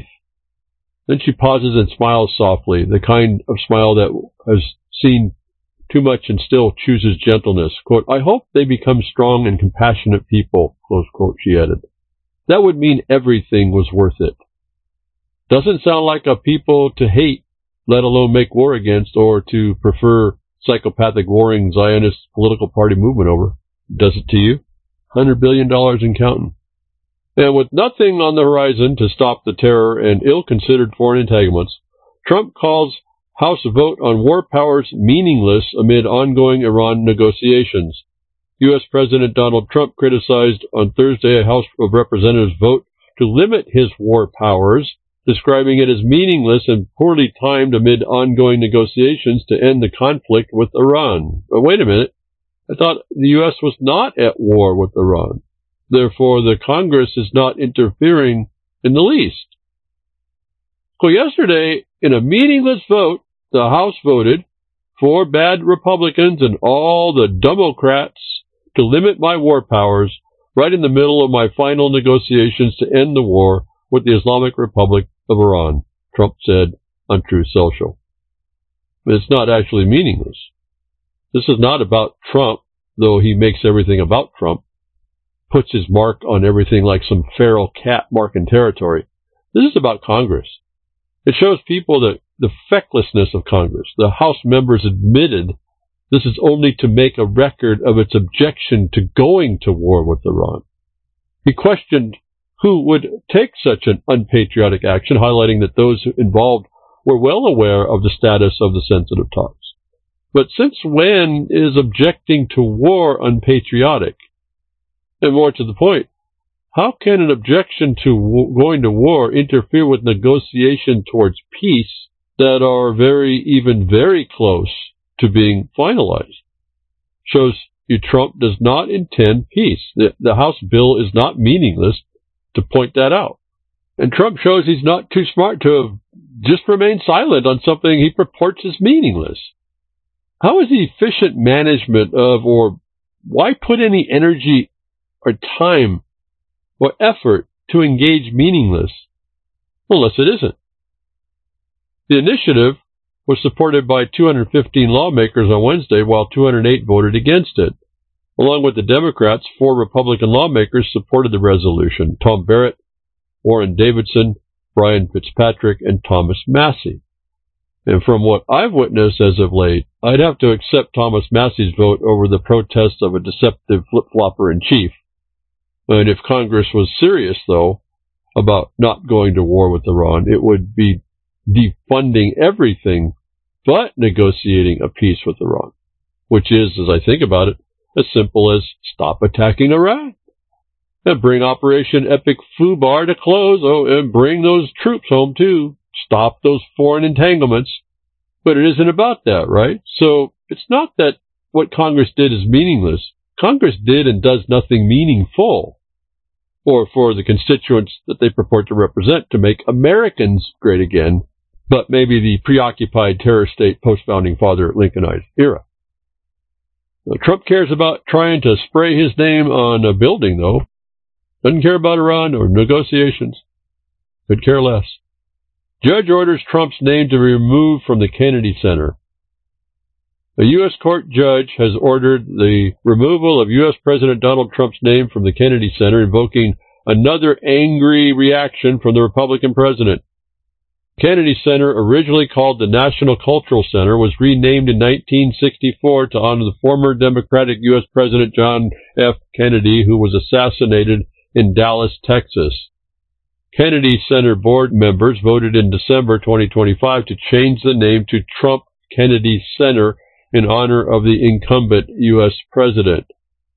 Then she pauses and smiles softly, the kind of smile that has seen too much and still chooses gentleness. Quote, I hope they become strong and compassionate people, close quote, she added. That would mean everything was worth it. Doesn't sound like a people to hate, let alone make war against, or to prefer psychopathic warring Zionist political party movement over. Does it to you? one hundred billion dollars and counting. And with nothing on the horizon to stop the terror and ill-considered foreign entanglements, Trump calls House vote on war powers meaningless amid ongoing Iran negotiations. U S President Donald Trump criticized on Thursday a House of Representatives vote to limit his war powers, describing it as meaningless and poorly timed amid ongoing negotiations to end the conflict with Iran. But wait a minute. I thought the U S was not at war with Iran. Therefore, the Congress is not interfering in the least. So yesterday, in a meaningless vote, the House voted for bad Republicans and all the Democrats to limit my war powers right in the middle of my final negotiations to end the war with the Islamic Republic of Iran, Trump said on Truth Social. It's not actually meaningless. This is not about Trump, though he makes everything about Trump, puts his mark on everything like some feral cat marking territory. This is about Congress. It shows people that the fecklessness of Congress. The House members admitted this is only to make a record of its objection to going to war with Iran. He questioned who would take such an unpatriotic action, highlighting that those involved were well aware of the status of the sensitive talks. But since when is objecting to war unpatriotic? And more to the point, how can an objection to w- going to war interfere with negotiation towards peace that are very, even very close to being finalized? Shows you Trump does not intend peace. The, the House bill is not meaningless to point that out. And Trump shows he's not too smart to have just remained silent on something he purports is meaningless. How is the efficient management of, or why put any energy or time or effort to engage meaningless unless it isn't? The initiative was supported by two hundred fifteen lawmakers on Wednesday, while two hundred eight voted against it. Along with the Democrats, four Republican lawmakers supported the resolution: Tom Barrett, Warren Davidson, Brian Fitzpatrick, and Thomas Massie. And from what I've witnessed as of late, I'd have to accept Thomas Massie's vote over the protest of a deceptive flip-flopper in chief. And if Congress was serious, though, about not going to war with Iran, it would be defunding everything but negotiating a peace with Iran, which is, as I think about it, as simple as stop attacking Iraq and bring Operation Epic Fubar to close. Oh, and bring those troops home, too. Stop those foreign entanglements. But it isn't about that, right? So it's not that what Congress did is meaningless. Congress did and does nothing meaningful, or for the constituents that they purport to represent, to make Americans great again, but maybe the preoccupied terror state post-founding father Lincolnite era. Now, Trump cares about trying to spray his name on a building, though. Doesn't care about Iran or negotiations. Could care less. Judge orders Trump's name to be removed from the Kennedy Center. A U S court judge has ordered the removal of U S President Donald Trump's name from the Kennedy Center, invoking another angry reaction from the Republican president. Kennedy Center, originally called the National Cultural Center, was renamed in nineteen sixty-four to honor the former Democratic U S President John F. Kennedy, who was assassinated in Dallas, Texas. Kennedy Center board members voted in December twenty twenty-five to change the name to Trump Kennedy Center in honor of the incumbent U S president.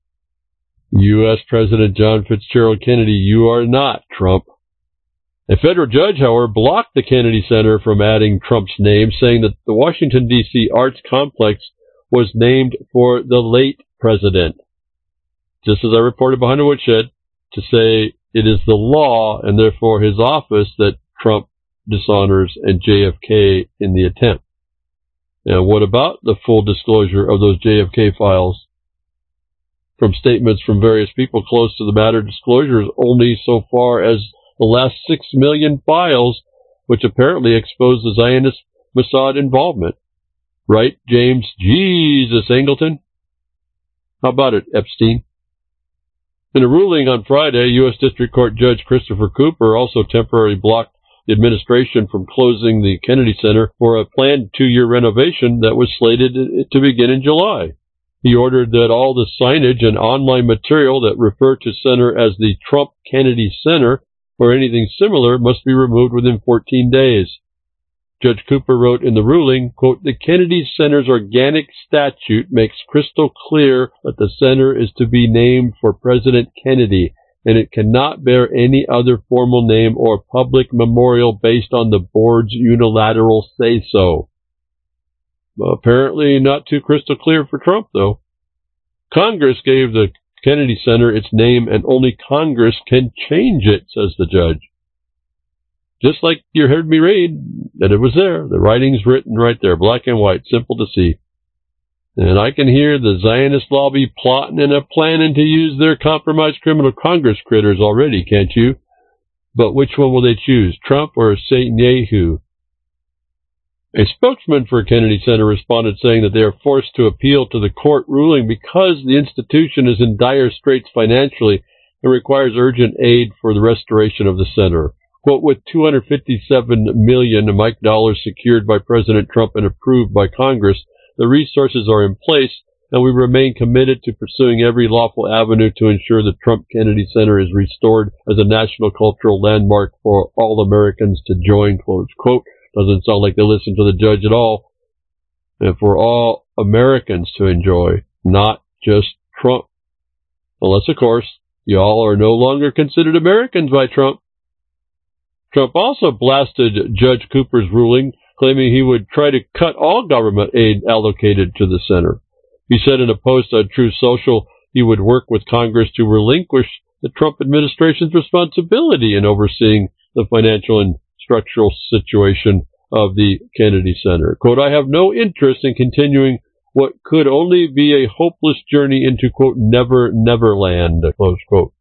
U S President John Fitzgerald Kennedy, you are not Trump. A federal judge, however, blocked the Kennedy Center from adding Trump's name, saying that the Washington, D C Arts Complex was named for the late president. Just as I reported behind the woodshed, to say it is the law and therefore his office that Trump dishonors and J F K in the attempt. Now, what about the full disclosure of those J F K files? From statements from various people close to the matter, disclosure is only so far as the last six million files, which apparently expose the Zionist Mossad involvement. Right, James Jesus Angleton? How about it, Epstein? In a ruling on Friday, U S District Court Judge Christopher Cooper also temporarily blocked the administration from closing the Kennedy Center for a planned two-year renovation that was slated to begin in July. He ordered that all the signage and online material that refer to center as the Trump Kennedy Center or anything similar must be removed within fourteen days. Judge Cooper wrote in the ruling, quote, "The Kennedy Center's organic statute makes crystal clear that the center is to be named for President Kennedy, and it cannot bear any other formal name or public memorial based on the board's unilateral say-so." Well, apparently not too crystal clear for Trump, though. Congress gave the Kennedy Center its name, and only Congress can change it, says the judge. Just like you heard me read, that it was there. The writing's written right there, black and white, simple to see. And I can hear the Zionist lobby plotting and a planning to use their compromised criminal Congress critters already, can't you? But which one will they choose, Trump or Satan Yehu? A spokesman for Kennedy Center responded saying that they are forced to appeal to the court ruling because the institution is in dire straits financially and requires urgent aid for the restoration of the center. Quote, with two hundred fifty-seven million Mike dollars secured by President Trump and approved by Congress, the resources are in place, and we remain committed to pursuing every lawful avenue to ensure the Trump Kennedy Center is restored as a national cultural landmark for all Americans to join, close quote. Doesn't sound like they listen to the judge at all. And for all Americans to enjoy, not just Trump. Unless, of course, y'all are no longer considered Americans by Trump. Trump also blasted Judge Cooper's ruling, claiming he would try to cut all government aid allocated to the center. He said in a post on Truth Social he would work with Congress to relinquish the Trump administration's responsibility in overseeing the financial and structural situation of the Kennedy Center. Quote, I have no interest in continuing what could only be a hopeless journey into, quote, never, never land, close quote.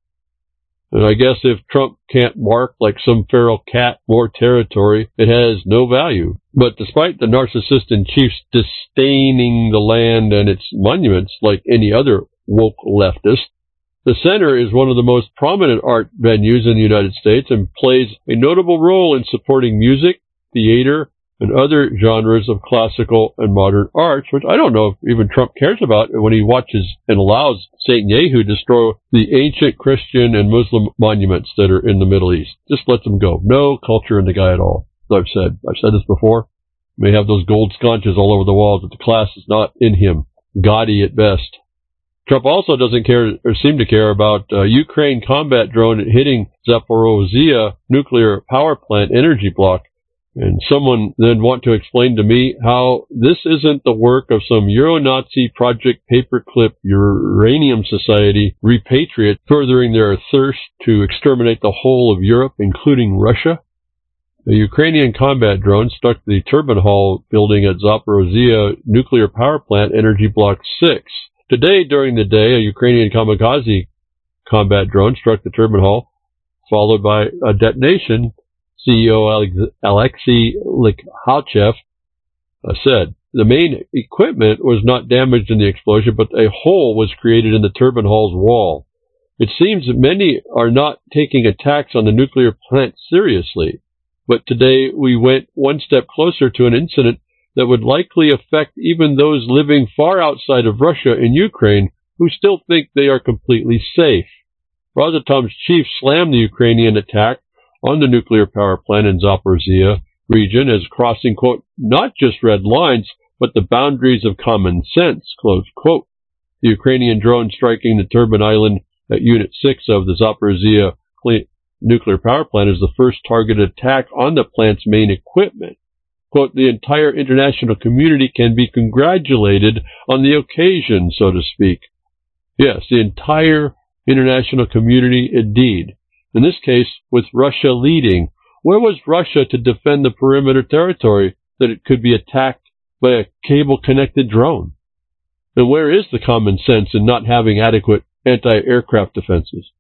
And I guess if Trump can't mark like some feral cat more territory, it has no value. But despite the narcissist in chief's disdaining the land and its monuments like any other woke leftist, the center is one of the most prominent art venues in the United States and plays a notable role in supporting music, theater, and other genres of classical and modern arts, which I don't know if even Trump cares about when he watches and allows Satan Yehu destroy the ancient Christian and Muslim monuments that are in the Middle East. Just lets them go. No culture in the guy at all. As I've said. I've said this before. May have those gold sconces all over the walls, but the class is not in him. Gaudy at best. Trump also doesn't care or seem to care about uh, Ukraine combat drone hitting Zaporozhye nuclear power plant energy block. And someone then want to explain to me how this isn't the work of some Euro-Nazi Project Paperclip Uranium Society repatriate furthering their thirst to exterminate the whole of Europe, including Russia. The Ukrainian combat drone struck the turbine hall building at Zaporozhye nuclear power plant energy block six. Today, during the day, a Ukrainian kamikaze combat drone struck the turbine hall, followed by a detonation. C E O Alexei Likhachev uh, said the main equipment was not damaged in the explosion, but a hole was created in the turbine hall's wall. It seems that many are not taking attacks on the nuclear plant seriously, but today we went one step closer to an incident that would likely affect even those living far outside of Russia and Ukraine who still think they are completely safe. Rosatom's chief slammed the Ukrainian attack on the nuclear power plant in Zaporozhye region as crossing, quote, not just red lines, but the boundaries of common sense, close quote. The Ukrainian drone striking the turbine island at Unit six of the Zaporozhye nuclear power plant is the first targeted attack on the plant's main equipment. Quote, the entire international community can be congratulated on the occasion, so to speak. Yes, the entire international community indeed. In this case, with Russia leading. Where was Russia to defend the perimeter territory that it could be attacked by a cable-connected drone? And where is the common sense in not having adequate anti-aircraft defenses?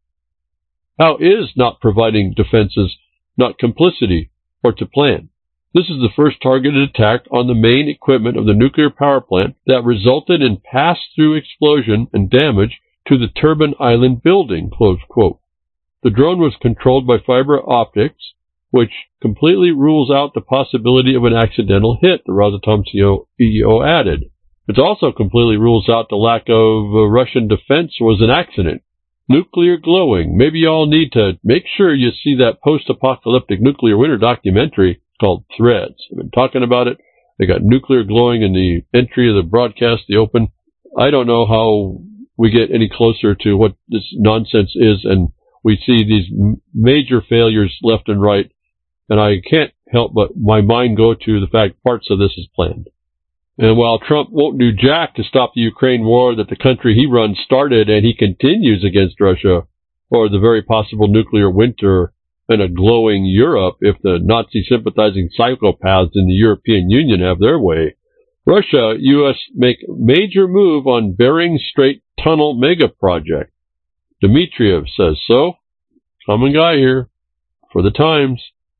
How is not providing defenses not complicity or to plan? This is the first targeted attack on the main equipment of the nuclear power plant that resulted in pass-through explosion and damage to the turbine island building, close quote. The drone was controlled by fiber optics, which completely rules out the possibility of an accidental hit, the Rosatom C E O added. It also completely rules out the lack of uh, Russian defense was an accident. Nuclear glowing. Maybe you all need to make sure you see that post-apocalyptic nuclear winter documentary called Threads. I've been talking about it. They got nuclear glowing in the entry of the broadcast, the open. I don't know how we get any closer to what this nonsense is, and we see these major failures left and right, and I can't help but my mind go to the fact parts of this is planned. And while Trump won't do jack to stop the Ukraine war that the country he runs started and he continues against Russia, or the very possible nuclear winter and a glowing Europe if the Nazi-sympathizing psychopaths in the European Union have their way, Russia, U S make major move on Bering Strait Tunnel mega project. Dmitriev says so. Common guy here. For the Times.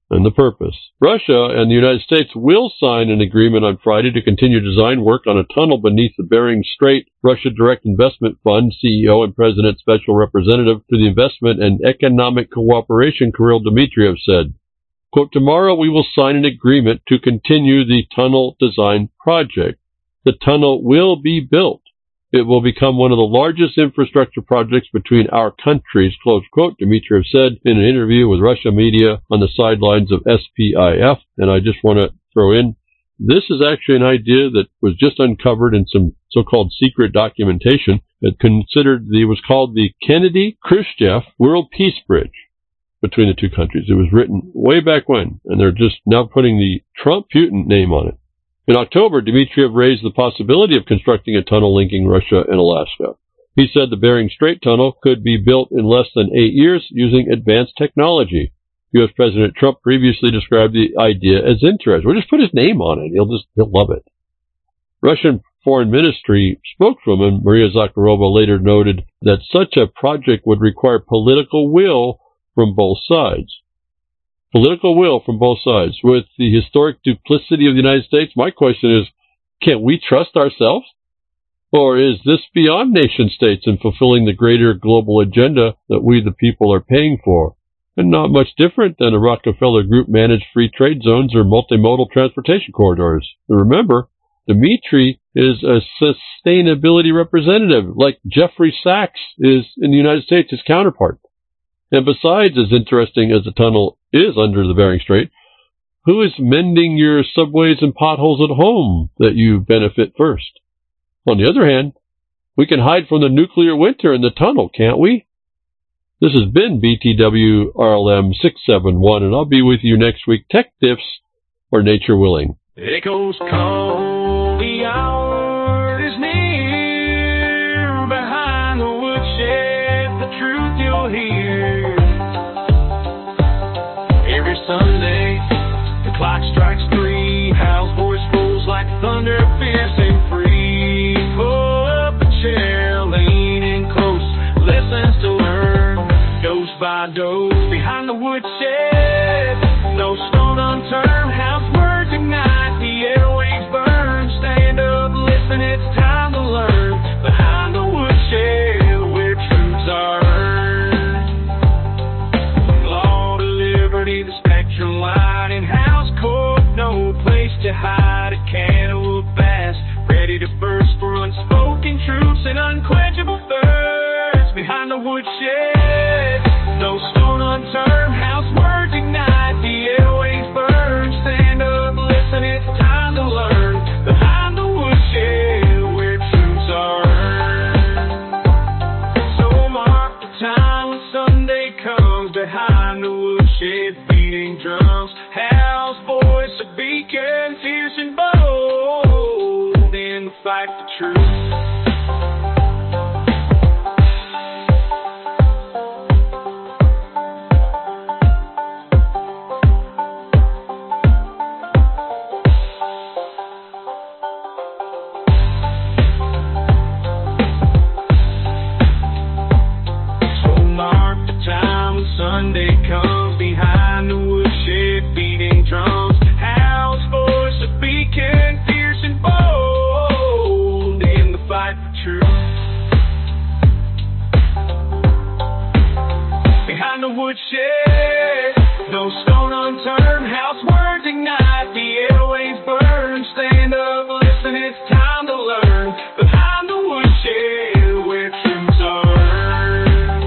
and the purpose. Russia and the United States will sign an agreement on Friday to continue design work on a tunnel beneath the Bering Strait. Russia Direct Investment Fund C E O and President Special Representative to the Investment and Economic Cooperation, Kirill Dmitriev, said, quote, tomorrow we will sign an agreement to continue the tunnel design project. The tunnel will be built. It will become one of the largest infrastructure projects between our countries, close quote, Dmitriev said in an interview with Russia media on the sidelines of S P I F. And I just want to throw in, this is actually an idea that was just uncovered in some so-called secret documentation that considered the, it was called the Kennedy-Khrushchev World Peace Bridge between the two countries. It was written way back when, and they're just now putting the Trump-Putin name on it. In October, Dmitriev raised the possibility of constructing a tunnel linking Russia and Alaska. He said the Bering Strait tunnel could be built in less than eight years using advanced technology. U S President Trump previously described the idea as interesting. We'll just put his name on it. He'll just, he'll love it. Russian Foreign Ministry spokeswoman Maria Zakharova later noted that such a project would require political will from both sides. Political will from both sides. With the historic duplicity of the United States, my question is, can't we trust ourselves? Or is this beyond nation states in fulfilling the greater global agenda that we the people are paying for? And not much different than a Rockefeller Group managed free trade zones or multimodal transportation corridors. And remember, Dmitry is a sustainability representative, like Jeffrey Sachs is in the United States, his counterpart. And besides, as interesting as the tunnel is under the Bering Strait, who is mending your subways and potholes at home that you benefit first? On the other hand, we can hide from the nuclear winter in the tunnel, can't we? This has been B T W R L M six seven one, and I'll be with you next week. Tech Diffs, or nature willing. Echoes call, the hour is near. Behind the woodshed, the truth you'll hear. Every Sunday, the clock strikes three. Hal's voice rolls like thunder, fierce and free. Pull up a chair, lean in close, listens to learn. Dose by dose, behind the woodshed, no stone unturned. Hal's words ignite, the airwaves burn. Stand up, listen, it's time to learn. Behind the woodshed, where truths are earned. Law to liberty, the spectrum light in Hal's court. No place to hide, a candle of bass, ready to burst for unspoken truths and unquenchable thirsts. Behind the woodshed, no stone unturned. Hal's words ignite, the airwaves burn. Stand up, listen, it's time to learn. Behind the woodshed, where truths are earned. So mark the time when Sunday comes. Behind the woodshed, beating drums. Hal's voice a beacon, fierce and bold in the fight for truth. Sunday comes, behind the woodshed, beating drums. Hal's voice a beacon, fierce and bold in the fight for truth. Behind the woodshed, no stone unturned. Hal's words ignite, the airwaves burn. Stand up, listen, it's time to learn. Behind the woodshed, where truths are earned.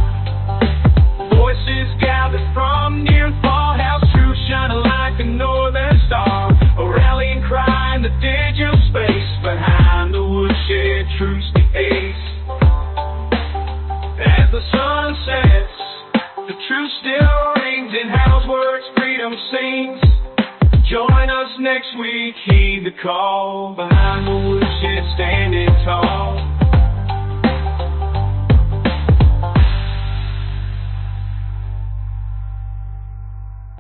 Voices gathered from near and far. Hal's truth shining like a northern star. A rallying cry in the digital space. Behind the woodshed, truth's the ace. As the sun sets, the truth still rings in Hal's words, freedom sings. Join us next week, heed the call. Behind the woodshed, standing tall.